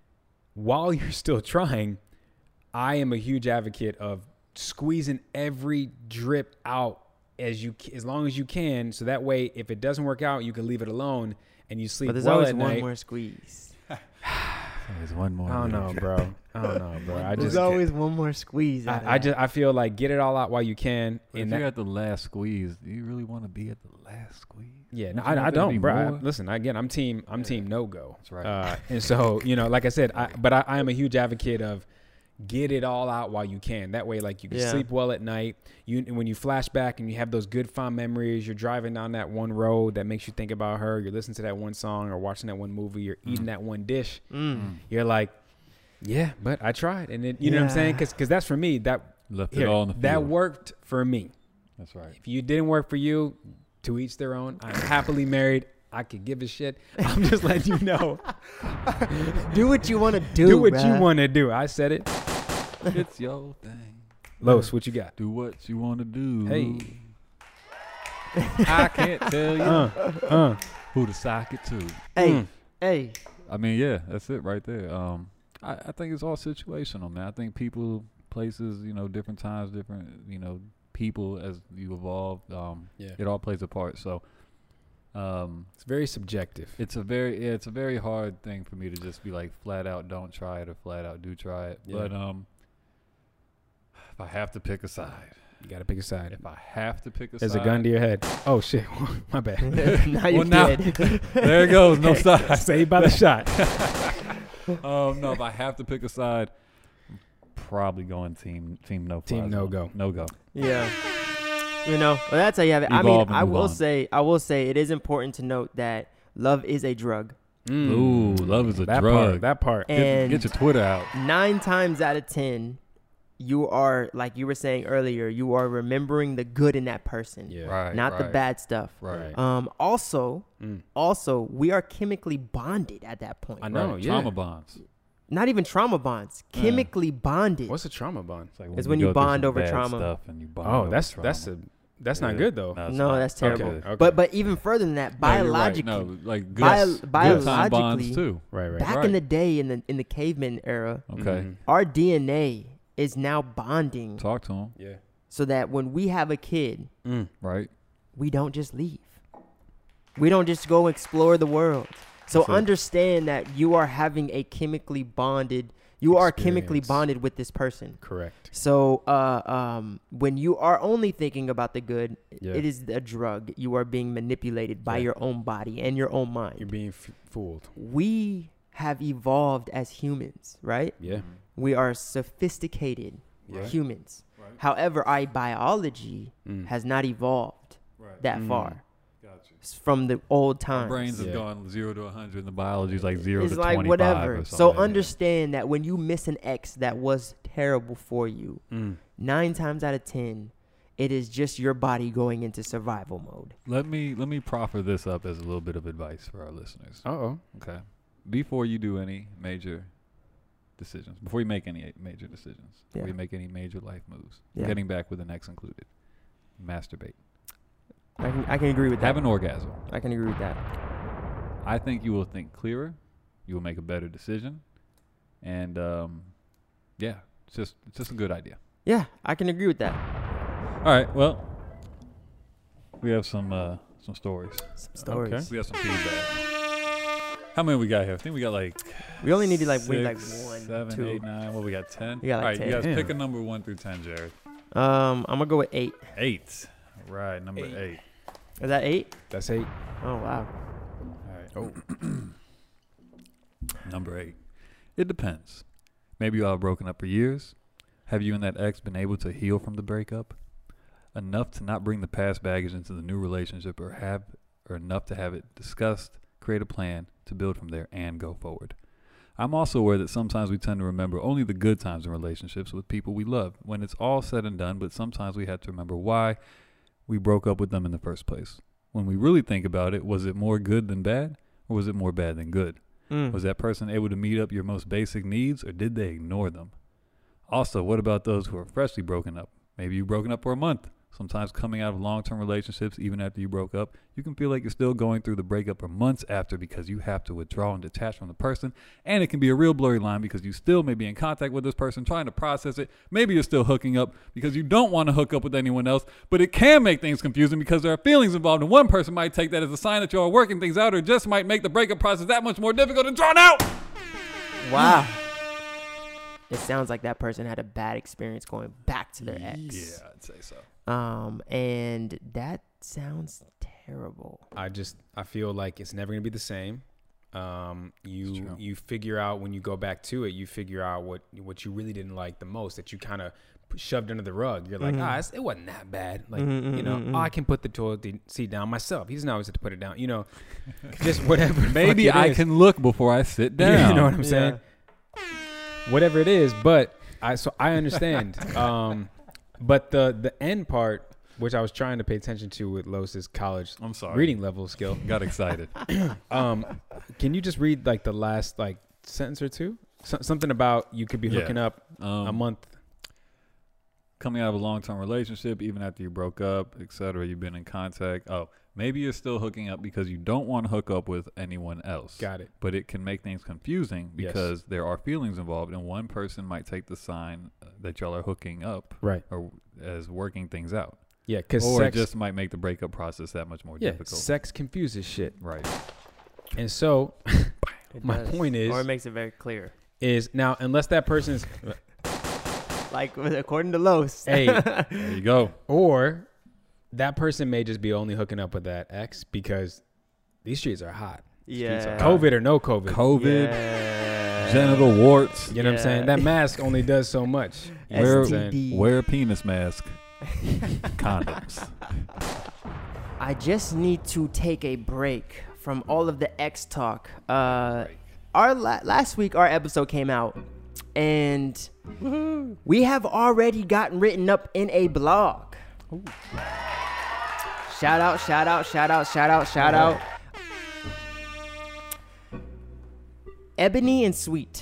while you're still trying, I am a huge advocate of squeezing every drip out as long as you can, so that way, if it doesn't work out, you can leave it alone and you sleep well at night. But there's always one more squeeze. There's one more. I don't know, bro. There's always one more squeeze. I feel like get it all out while you can. But if you're at the last squeeze, do you really want to be at the last squeeze? Yeah, no, I don't, bro. Listen, again, I'm team no go. That's right. And so, like I said, I am a huge advocate of get it all out while you can. That way, like, you can sleep well at night. When you flash back and you have those good fond memories, you're driving down that one road that makes you think about her. You're listening to that one song or watching that one movie. You're eating that one dish. You're like, yeah, but I tried, and you know what I'm saying? Because that's for me. That left it all in the field. That worked for me. That's right. If you didn't work for you, to each their own. I'm happily married. I could give a shit. I'm just letting you know. Do what you want to do. Do what you want to do. I said it. It's your thing. Los, what you got? Do what you want to do. Hey. I can't tell you who to sock it to. Hey. I mean, yeah, that's it right there. I think it's all situational, man. I think people, places, different times, different, people as you evolve. It all plays a part. So it's very subjective. It's a very hard thing for me to just be like flat out don't try it or flat out do try it. Yeah. But if I have to pick a side, you got to pick a side. If I have to pick a There's side, a gun to your head. Oh shit, my bad. Now you're dead. There it goes. No side. Saved by the shot. No, if I have to pick a side, I'm probably going team no. Team no go. No go. Yeah. Well, that's how you have it. I will say it is important to note that love is a drug. Ooh, love is a drug. That part. And get your Twitter out. 9 times out of 10, you are, like you were saying earlier, you are remembering the good in that person. Yeah. Right. Not the bad stuff. Right. Also, we are chemically bonded at that point. I know. Right. Yeah. Trauma bonds. Not even trauma bonds. Chemically bonded. What's a trauma bond? It's when you bond over trauma. Stuff and you bond that's not good though. No, that's terrible. Okay. But even further than that, biologically, like good bonds too. Right. Back in the day, in the caveman era, our DNA is now bonding. Talk to them. Yeah. So that when we have a kid, right, we don't just leave. We don't just go explore the world. So understand that you are having a chemically bonded. You are chemically bonded with this person. Correct. So when you are only thinking about the good, it is a drug. You are being manipulated by your own body and your own mind. You're being fooled. We have evolved as humans, right? Yeah. We are sophisticated humans. Right. However, our biology has not evolved that far. From the old times. Our brains have gone 0 to 100 and the biology is like 0 to 25 whatever. or something. So understand that when you miss an ex that was terrible for you, 9 times out of 10, it is just your body going into survival mode. Let me proffer this up as a little bit of advice for our listeners. Okay. Before you do any major decisions, before you make any major decisions, before you make any major life moves, getting back with an ex included, masturbate. I can agree with that. Have an orgasm. I can agree with that. I think you will think clearer. You will make a better decision. And, it's just a good idea. Yeah, I can agree with that. All right, well, we have some stories. Some stories. Okay. We have some feedback. How many we got here? I think we got We only needed 6, 1, 7, 2. 8, 9. What we got? 10. We got All right, 10. you guys pick a number 1 through 10, Jared. I'm gonna go with 8. 8. Right, number 8. Is that 8? That's 8. Oh wow. All right. Oh. Number 8. It depends. Maybe you all have broken up for years. Have you and that ex been able to heal from the breakup? Enough to not bring the past baggage into the new relationship, or enough to have it discussed, create a plan to build from there and go forward. I'm also aware that sometimes we tend to remember only the good times in relationships with people we love when it's all said and done, but sometimes we have to remember why we broke up with them in the first place. When we really think about it, was it more good than bad, or was it more bad than good? Was that person able to meet up your most basic needs, or did they ignore them? Also, what about those who are freshly broken up? Maybe you've broken up for a month. Sometimes coming out of long-term relationships, even after you broke up, you can feel like you're still going through the breakup for months after because you have to withdraw and detach from the person. And it can be a real blurry line because you still may be in contact with this person, trying to process it. Maybe you're still hooking up because you don't want to hook up with anyone else, but it can make things confusing because there are feelings involved, and one person might take that as a sign that you are working things out, or just might make the breakup process that much more difficult and drawn out. Wow. It sounds like that person had a bad experience going back to their ex. Yeah, I'd say so. And that sounds terrible. I feel like it's never gonna be the same. You figure out when you go back to it, you figure out what you really didn't like the most, that you kind of shoved under the rug. You're like, it wasn't that bad. Like, I can put the toilet seat down myself. He doesn't always have to put it down. Just whatever. Maybe I can look before I sit down. You know what I'm saying? Whatever it is, but I understand. But the end part, which I was trying to pay attention to with Los's college reading level skill. Got excited. Can you just read the last sentence or two? Something about you could be hooking up a month. Coming out of a long-term relationship, even after you broke up, etc., you've been in contact. Oh, maybe you're still hooking up because you don't want to hook up with anyone else. Got it. But it can make things confusing because there are feelings involved, and one person might take the sign that y'all are hooking up, right, or as working things out. Yeah, because it just might make the breakup process that much more difficult. Sex confuses shit. Right. And so, my point is, or it makes it very clear, is now unless that person's according to Los, hey, there you go, or that person may just be only hooking up with that ex because these streets are hot. Yeah. COVID or no COVID. Genital warts. You know what I'm saying? That mask only does so much. Wear a penis mask. Condoms. I just need to take a break from all of the ex talk. Last week our episode came out, and we have already gotten written up in a blog. Ooh. Shout out. Ebony and Sweet.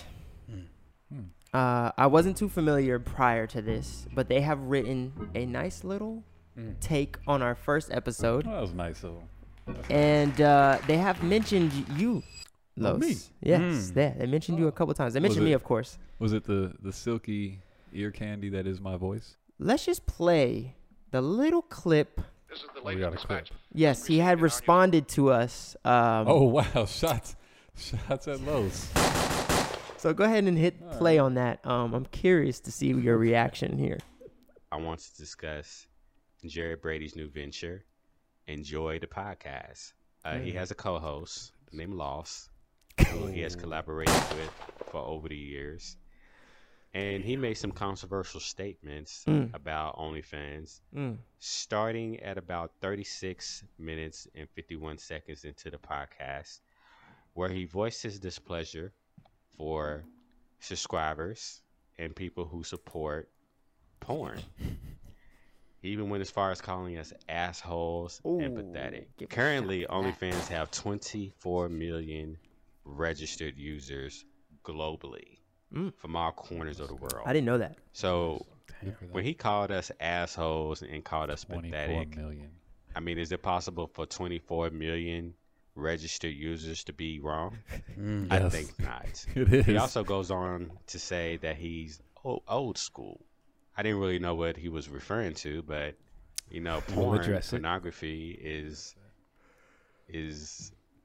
I wasn't too familiar prior to this, but they have written a nice little take on our first episode. Oh, that was nice of them. And they have mentioned you, Los. Me? Yes, they mentioned you a couple times. They mentioned me, of course. Was it the silky ear candy that is my voice? Let's just play the little clip. This is the latest dispatch. Yes, he had responded to us. Oh, wow. Shots at Los. So go ahead and hit play on that. I'm curious to see your reaction here. I want to discuss Jared Brady's new venture, Enjoy the Podcast. He has a co-host named Loss, who he has collaborated with for over the years. And he made some controversial statements about OnlyFans, starting at about 36 minutes and 51 seconds into the podcast, where he voiced his displeasure for subscribers and people who support porn. He even went as far as calling us assholes and pathetic. Currently, OnlyFans have 24 million registered users globally from all corners of the world. I didn't know that. So when he called us assholes and called us 24 pathetic, million. I mean, is it possible for 24 million registered users to be wrong? I think not. It is. He also goes on to say that he's old school. I didn't really know what he was referring to, but pornography is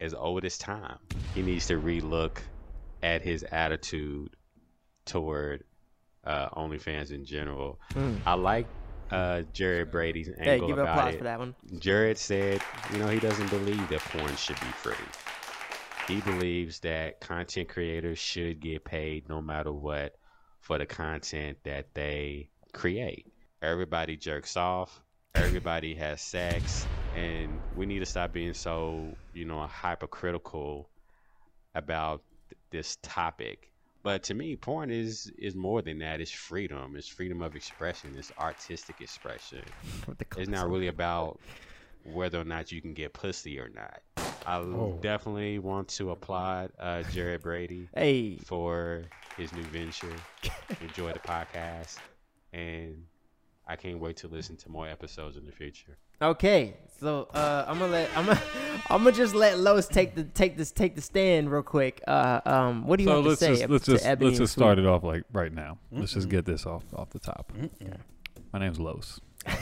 as old as time. He needs to relook at his attitude toward OnlyFans in general. I like Jared Brady's angle give about applause it. for that one. Jared said, he doesn't believe that porn should be free. He believes that content creators should get paid no matter what for the content that they create. Everybody jerks off. Everybody has sex. And we need to stop being so, hypercritical about this topic. But to me, porn is more than that. It's freedom. It's freedom of expression. It's artistic expression. It's not really about whether or not you can get pussy or not. I definitely want to applaud Jared Brady for his new venture. Enjoy the podcast, and I can't wait to listen to more episodes in the future. Okay, so I'm gonna just let Los take the stand real quick. What do you have to say? Let's just start it off like right now. Let's just get this off the top. My name's Los.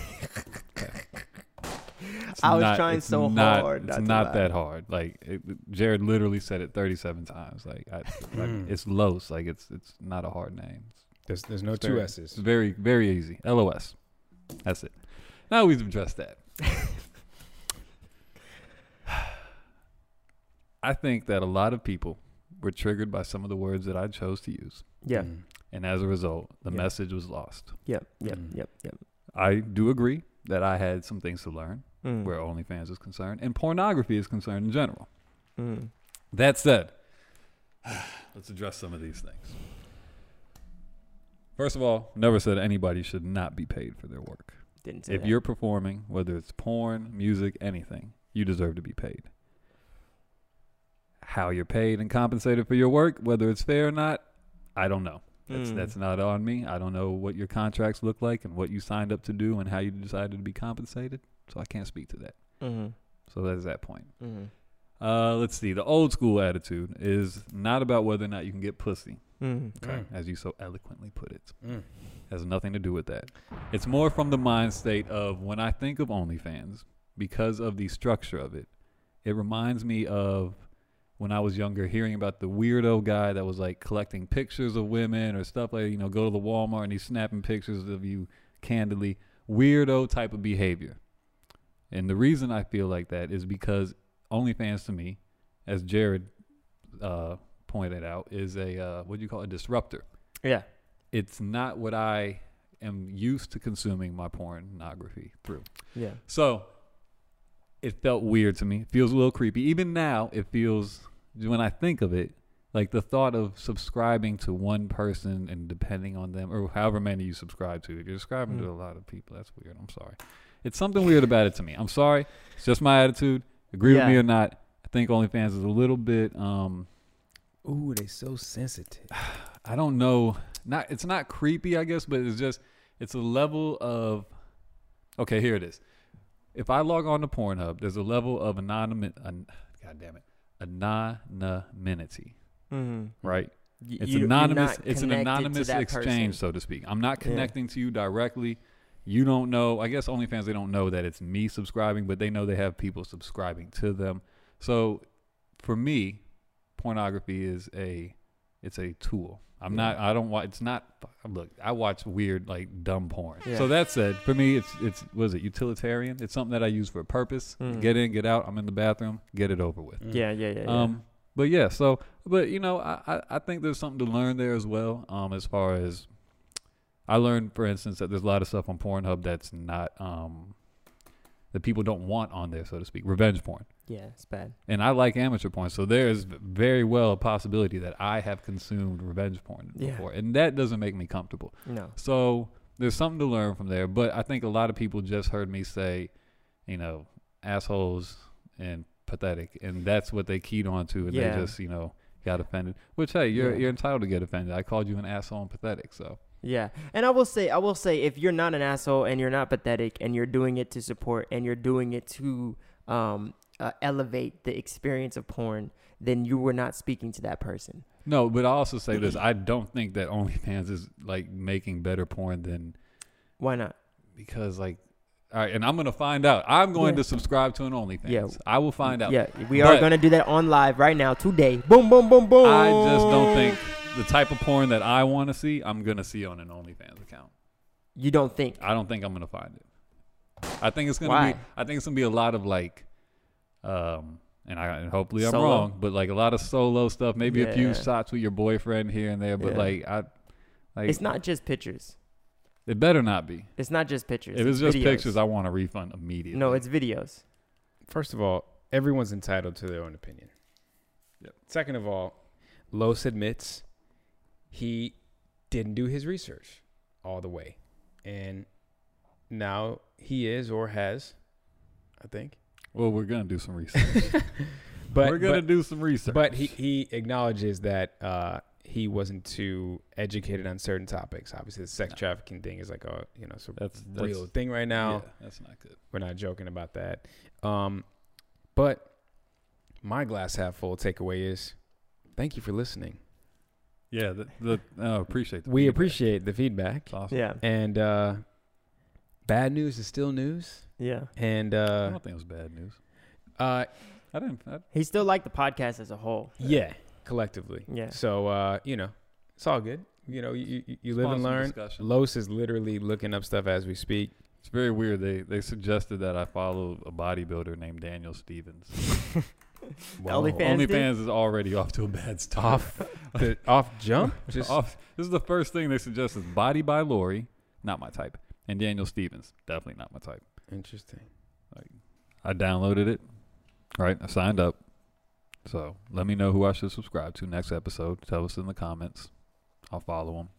I was trying so hard. It's not that hard. Like Jared literally said it 37 times. Like it's Los. Like it's not a hard name. There's no two S's. It's very, very easy. LOS. That's it. Now we've addressed that. I think that a lot of people were triggered by some of the words that I chose to use. Yeah. And as a result, the message was lost. Yep. I do agree that I had some things to learn where OnlyFans is concerned and pornography is concerned in general. That said, let's address some of these things. First of all, never said anybody should not be paid for their work. Didn't say if that. You're performing, whether it's porn, music, anything, you deserve to be paid. How you're paid and compensated for your work, whether it's fair or not, I don't know. That's not on me. I don't know what your contracts look like and what you signed up to do and how you decided to be compensated. So I can't speak to that. So that's that point. Let's see. The old school attitude is not about whether or not you can get pussy. Okay, as you so eloquently put it. Has nothing to do with that. It's more from the mind state of when I think of OnlyFans, because of the structure of it, it reminds me of when I was younger, hearing about the weirdo guy that was like collecting pictures of women or stuff like, go to the Walmart and he's snapping pictures of you candidly. Weirdo type of behavior. And the reason I feel like that is because OnlyFans to me, as Jared pointed out, is a a disruptor. Yeah. It's not what I am used to consuming my pornography through. Yeah. So it felt weird to me. It feels a little creepy. Even now, it feels, when I think of it, like the thought of subscribing to one person and depending on them, or however many you subscribe to. If you're subscribing to a lot of people, that's weird. I'm sorry. It's something weird about it to me. I'm sorry. It's just my attitude. Agree with me or not, I think OnlyFans is a little bit... Ooh, they so sensitive. I don't know. It's not creepy, I guess, but it's a level of... Okay, here it is. If I log on to Pornhub, there's a level of anonymity, right? It's anonymous. It's an anonymous exchange, so to speak. I'm not connecting to you directly. You don't know. I guess OnlyFans, they don't know that it's me subscribing, but they know they have people subscribing to them. So for me, pornography is a tool. I watch weird, like dumb porn. Yeah. So that said, for me, it's utilitarian? It's something that I use for a purpose. Get in, get out. I'm in the bathroom, get it over with. Yeah. I think there's something to learn there as well. As far as I learned, for instance, that there's a lot of stuff on Pornhub that's not, that people don't want on there, so to speak. Revenge porn. Yeah, it's bad. And I like amateur porn, so there's very well a possibility that I have consumed revenge porn before. And that doesn't make me comfortable. No. So there's something to learn from there. But I think a lot of people just heard me say, assholes and pathetic. And that's what they keyed on to. And they just, got offended. Which, hey, you're entitled to get offended. I called you an asshole and pathetic, so. Yeah. And I will say, if you're not an asshole and you're not pathetic and you're doing it to support and you're doing it to elevate the experience of porn, then you were not speaking to that person. No, but I also say this. I don't think that OnlyFans is like making better porn than. Why not? Because like All right, and I'm going to find out. I'm going to subscribe to an OnlyFans. Yeah. I will find out. Yeah, we are going to do that on live right now today. Boom, boom, boom, boom. I just don't think the type of porn that I want to see, I'm going to see on an OnlyFans account. You don't think? I don't think I'm going to find it. I think it's going to be a lot of like, and hopefully I'm wrong, but like a lot of solo stuff, maybe a few shots with your boyfriend here and there, but like it's not just pictures. It better not be. It's not just pictures. If it's just videos. Pictures, I want a refund immediately. No, it's videos. First of all, everyone's entitled to their own opinion. Yep. Second of all, Los admits he didn't do his research all the way. And now he is or has, I think. Well, we're going to do some research. We're going to do some research. But he acknowledges that he wasn't too educated on certain topics. Obviously, the sex trafficking thing is like that's real thing right now. Yeah, that's not good. We're not joking about that. But my glass half full takeaway is, thank you for listening. Yeah, appreciate the we feedback. Appreciate the feedback. That's awesome. Yeah, and bad news is still news. Yeah, and I don't think it was bad news. He still liked the podcast as a whole. Yeah. Collectively. Yeah. So, it's all good. You live and learn. Los is literally looking up stuff as we speak. It's very weird. They suggested that I follow a bodybuilder named Daniel Stevens. OnlyFans is already off to a bad start. Off jump? This is the first thing they suggested. Body by Lori, not my type. And Daniel Stevens, definitely not my type. Interesting. I downloaded it. Right. I signed up. So let me know who I should subscribe to next episode. Tell us in the comments. I'll follow them.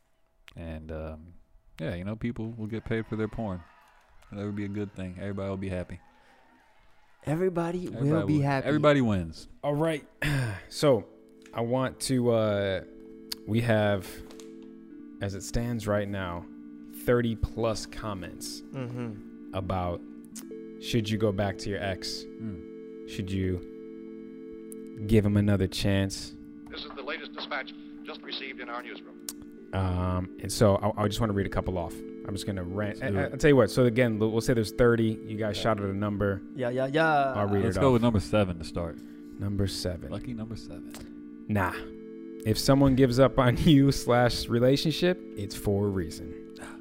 And, people will get paid for their porn. That would be a good thing. Everybody will be happy. Everybody will be happy. Everybody wins. All right. So I want to, we have, as it stands right now, 30 plus comments about should you go back to your ex? Should you give him another chance? This is the latest dispatch just received in our newsroom. And so I just want to read a couple off. I'm just going to rant. I'll tell you what. So again, we'll say there's 30. You guys shouted a number. Yeah. I'll read Let's it go off. with number 7 to start. Number 7. Lucky number 7. Nah. If someone gives up on you / relationship, it's for a reason.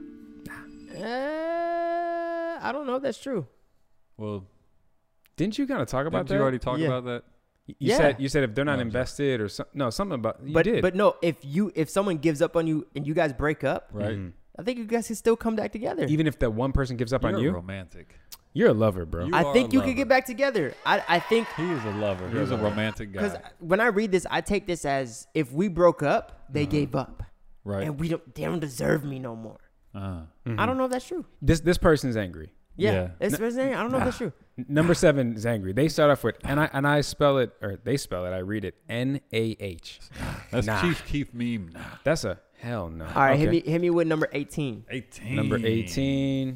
I don't know if that's true. Well, didn't you kind of talk about that? Did you already talk about that? You said if they're not invested or something about you did. But no, if someone gives up on you and you guys break up, right? I think you guys can still come back together. Even if that one person gives up on you? You're romantic. You're a lover, bro. I think you could get back together. I think he is a lover. He's a romantic guy. Because when I read this, I take this as if we broke up, they gave up, right? And they don't deserve me no more. I don't know if that's true. This person's angry. Yeah. This person's angry. I don't know if that's true. Number 7 is angry. They start off with and I spell it, or they spell it. I read it NAH. That's Chief Keef meme. Nah. That's a hell no. All right, hit me with number 18. Number 18.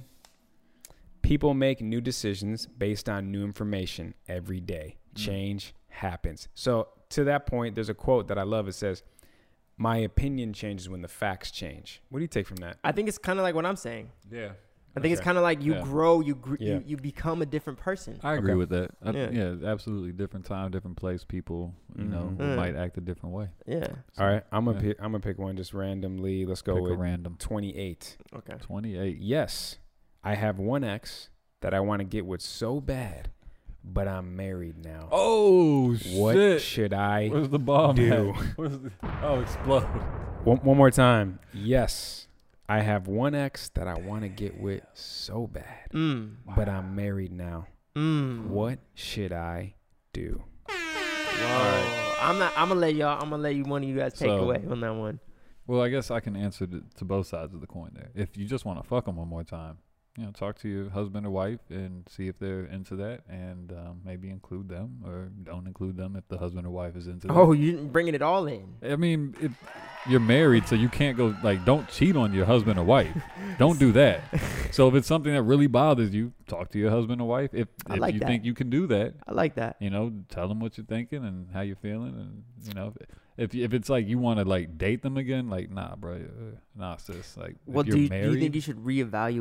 People make new decisions based on new information every day. Change happens. So to that point, there's a quote that I love. It says, "My opinion changes when the facts change." What do you take from that? I think it's kind of like what I'm saying. Yeah. I think it's kind of like you grow, you become a different person. I agree with that. Absolutely. Different time, different place. People, might act a different way. Yeah. So, all right. I'm gonna pick one just randomly. Let's go with random 28. Okay. 28. Yes, I have one ex that I want to get with so bad, but I'm married now. Oh shit! What should I Where's the bomb do? Explode. One more time. Yes. I have one ex that I want to get with so bad, but I'm married now. What should I do? Whoa. Right. I'm gonna let one of you guys take away on that one. Well, I guess I can answer to both sides of the coin there. If you just want to fuck them one more time, talk to your husband or wife and see if they're into that, and maybe include them or don't include them if the husband or wife is into that. Oh, you're bringing it all in. I mean, you're married, so you can't go, don't cheat on your husband or wife. Don't do that. So if it's something that really bothers you, talk to your husband or wife. If you think you can do that. I like that. Tell them what you're thinking and how you're feeling. And, if it's like you want to, date them again, nah, bro. Nah, sis. Well, do you think you should reevaluate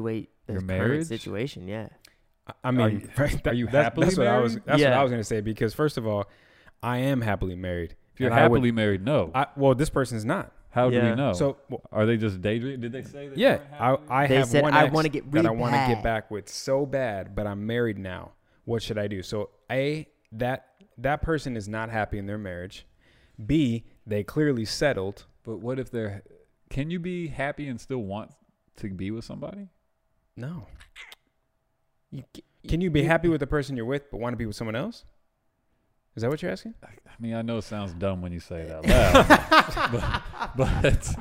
the Your current marriage? situation. Yeah. I mean, are you happily that's what I was. married? That's Yeah. what I was gonna say, because first of all, I am happily married. If you're And I would- happily married, no. well, this person's not. How do Yeah. we know? So are they just daydreaming? Did they say that? yeah, they weren't happily? I They have said, one "I ex wanna get that I really want to bad." get back with so bad, but I'm married now. What should I do? So that person is not happy in their marriage. B, they clearly settled. But what if they're? Can you be happy and still want to be with somebody? No. You, Can you be happy with the person you're with, but want to be with someone else? Is that what you're asking? I mean, I know it sounds dumb when you say it out loud, but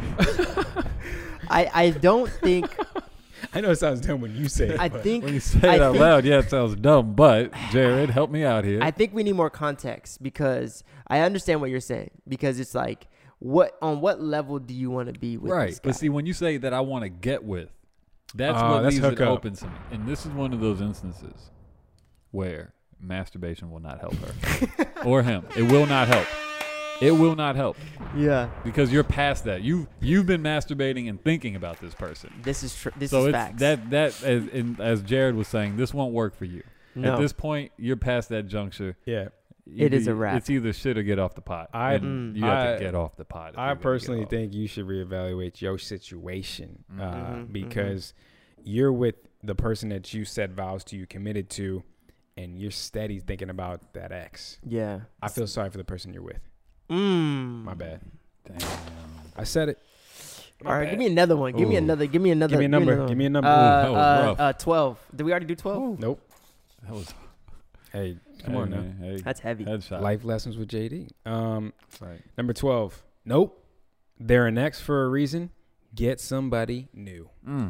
I don't think. I know it sounds dumb when you say it. I but- think when you say it out loud, yeah, it sounds dumb. But Jared, help me out here. I think we need more context, because I understand what you're saying, because it's like, on what level do you want to be with Right. this guy? But see, when you say that I want to get with, that's Oh, what that's leaves it hookup. open to me. And this is one of those instances where masturbation will not help her or him. It will not help. It will not help Yeah, because you're past that. You've been masturbating and thinking about this person. this is this So is it's facts. as Jared was saying, this won't work for you. No. At this point, you're past that juncture. yeah. It is a wrap. It's either shit or get off the pot. And you have to get off the pot. if I you're gonna personally get off. think you should reevaluate your situation Mhm, because you're with the person that you set vows to, you committed to, and you're steady thinking about that ex. Yeah. I feel sorry for the person you're with. My bad. Damn. I said it. All right, give me another one. Give me Ooh. another. Give me another. Give me a number. another Give me a one. number. that was rough. 12. Did we already do 12? Nope. That was Hey, come hey, on now. man, hey, That's heavy. headshot. Life lessons with JD. Right. Number 12. Nope. They're an ex for a reason. Get somebody new.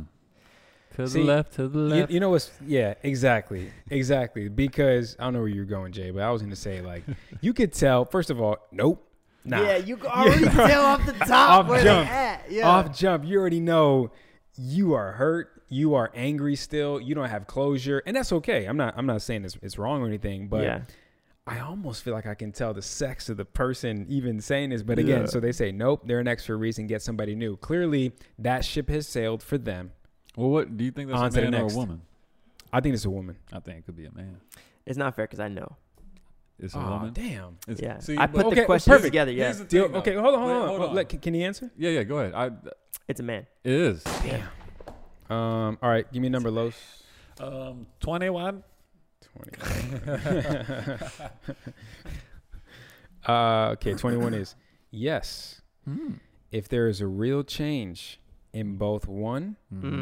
To See, the left, to the left. You know what's? Yeah, exactly. Because I don't know where you're going, Jay, but I was going to say, like, you could tell, first of all, nope. Nah. Yeah, you can already tell off the top Off where jump. they at. Yeah. Off jump, you already know you are hurt. You are angry still. You don't have closure. And that's okay. I'm not saying it's wrong or anything, but yeah. I almost feel like I can tell the sex of the person even saying this. But again, so they say, nope, they're an ex for a reason. Get somebody new. Clearly, that ship has sailed for them. Well, what do you think? On That's to a the man or a next. woman? I think it's a woman. I think it could be a man. It's not fair because I know. It's a Oh, woman. damn. It's, Yeah. see, I but- put the okay, questions perfect. together. Yeah. Here's the thing, though. Okay, hold on. Wait, hold on. Can he answer? Yeah, go ahead. It's a man. It is. Damn. All right, give me a number, Los. 21. 20. Okay, 21 is yes. If there is a real change in both one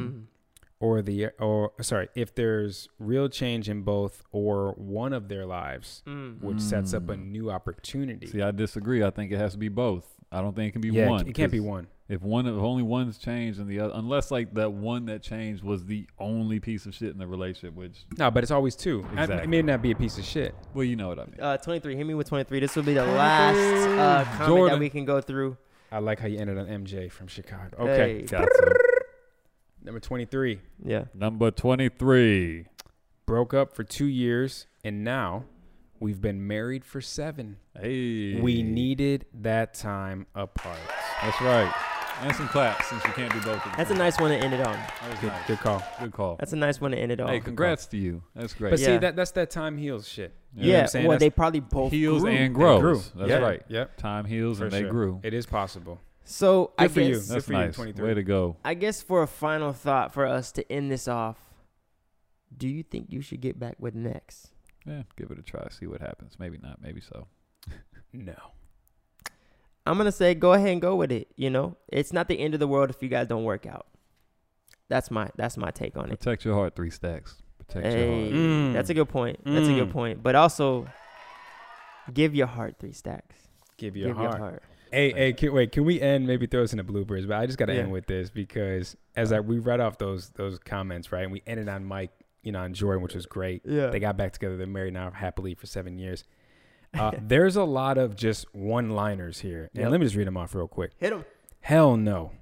if there's real change in both or one of their lives, which sets up a new opportunity. See, I disagree. I think it has to be both. I don't think it can be Yeah, one. it can't be 'cause one. If only one's changed and the other, unless like that one that changed was the only piece of shit in the relationship, which No, but it's always two. Exactly. It may not be a piece of shit. well, you know what I mean. 23. Hit me with 23. This will be the last comment Jordan. that we can go through. I like how you ended on MJ from Chicago. Okay, Hey. Gotcha. number 23. Yeah. Number 23. Broke up for 2 years, and now we've been married for 7. Hey, We needed that time apart. That's right. And some claps since you can't do both. Of them. That's a nice one to end it on. That was Good, nice. good call. Good call. That's a nice one to end it on. Hey, congrats to you. That's great. But see, Yeah. that's that time heals shit. You know what Yeah. I'm saying? Well, That's- they probably both heals grew. and They grows. grew. That's Yeah. right. Yep. Time heals For and they sure. grew. It is possible. So I Good for you. guess, That's for you, nice. 23. Way to go. I guess for a final thought for us to end this off, do you think you should get back with next? Yeah, give it a try. See what happens. Maybe not. Maybe so. No. I'm gonna say go ahead and go with it. You know, it's not the end of the world if you guys don't work out. That's my take on it. Protect your heart. 3 stacks. Protect your Hey, heart. that's a good point. That's a good point. But also, give your heart 3 stacks. Give your Give heart. your heart. Hey, can we end? Maybe throw us in the bloopers, but I just got to Yeah. end with this because as we read off those comments, right, and we ended on Mike, on Jordan, which was great. Yeah. They got back together. They're married now happily for 7 years. There's a lot of just one-liners here, and Yep. let me just read them off real quick. Hit him. Hell no.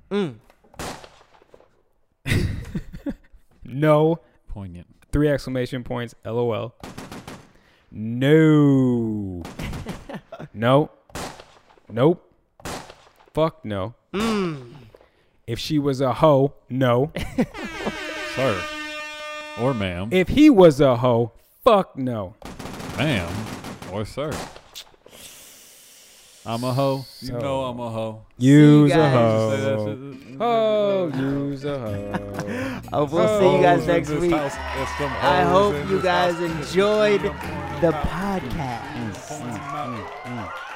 No. Poignant. 3 exclamation points. LOL. No. No. Nope. Fuck no. If she was a hoe, no. sir. Or ma'am. If he was a hoe, fuck no. Ma'am or sir. I'm a hoe. You So, know I'm a hoe. Use a guys. hoe. Oh, use a hoe. We'll see you guys next week. House, I hope you guys enjoyed the podcast.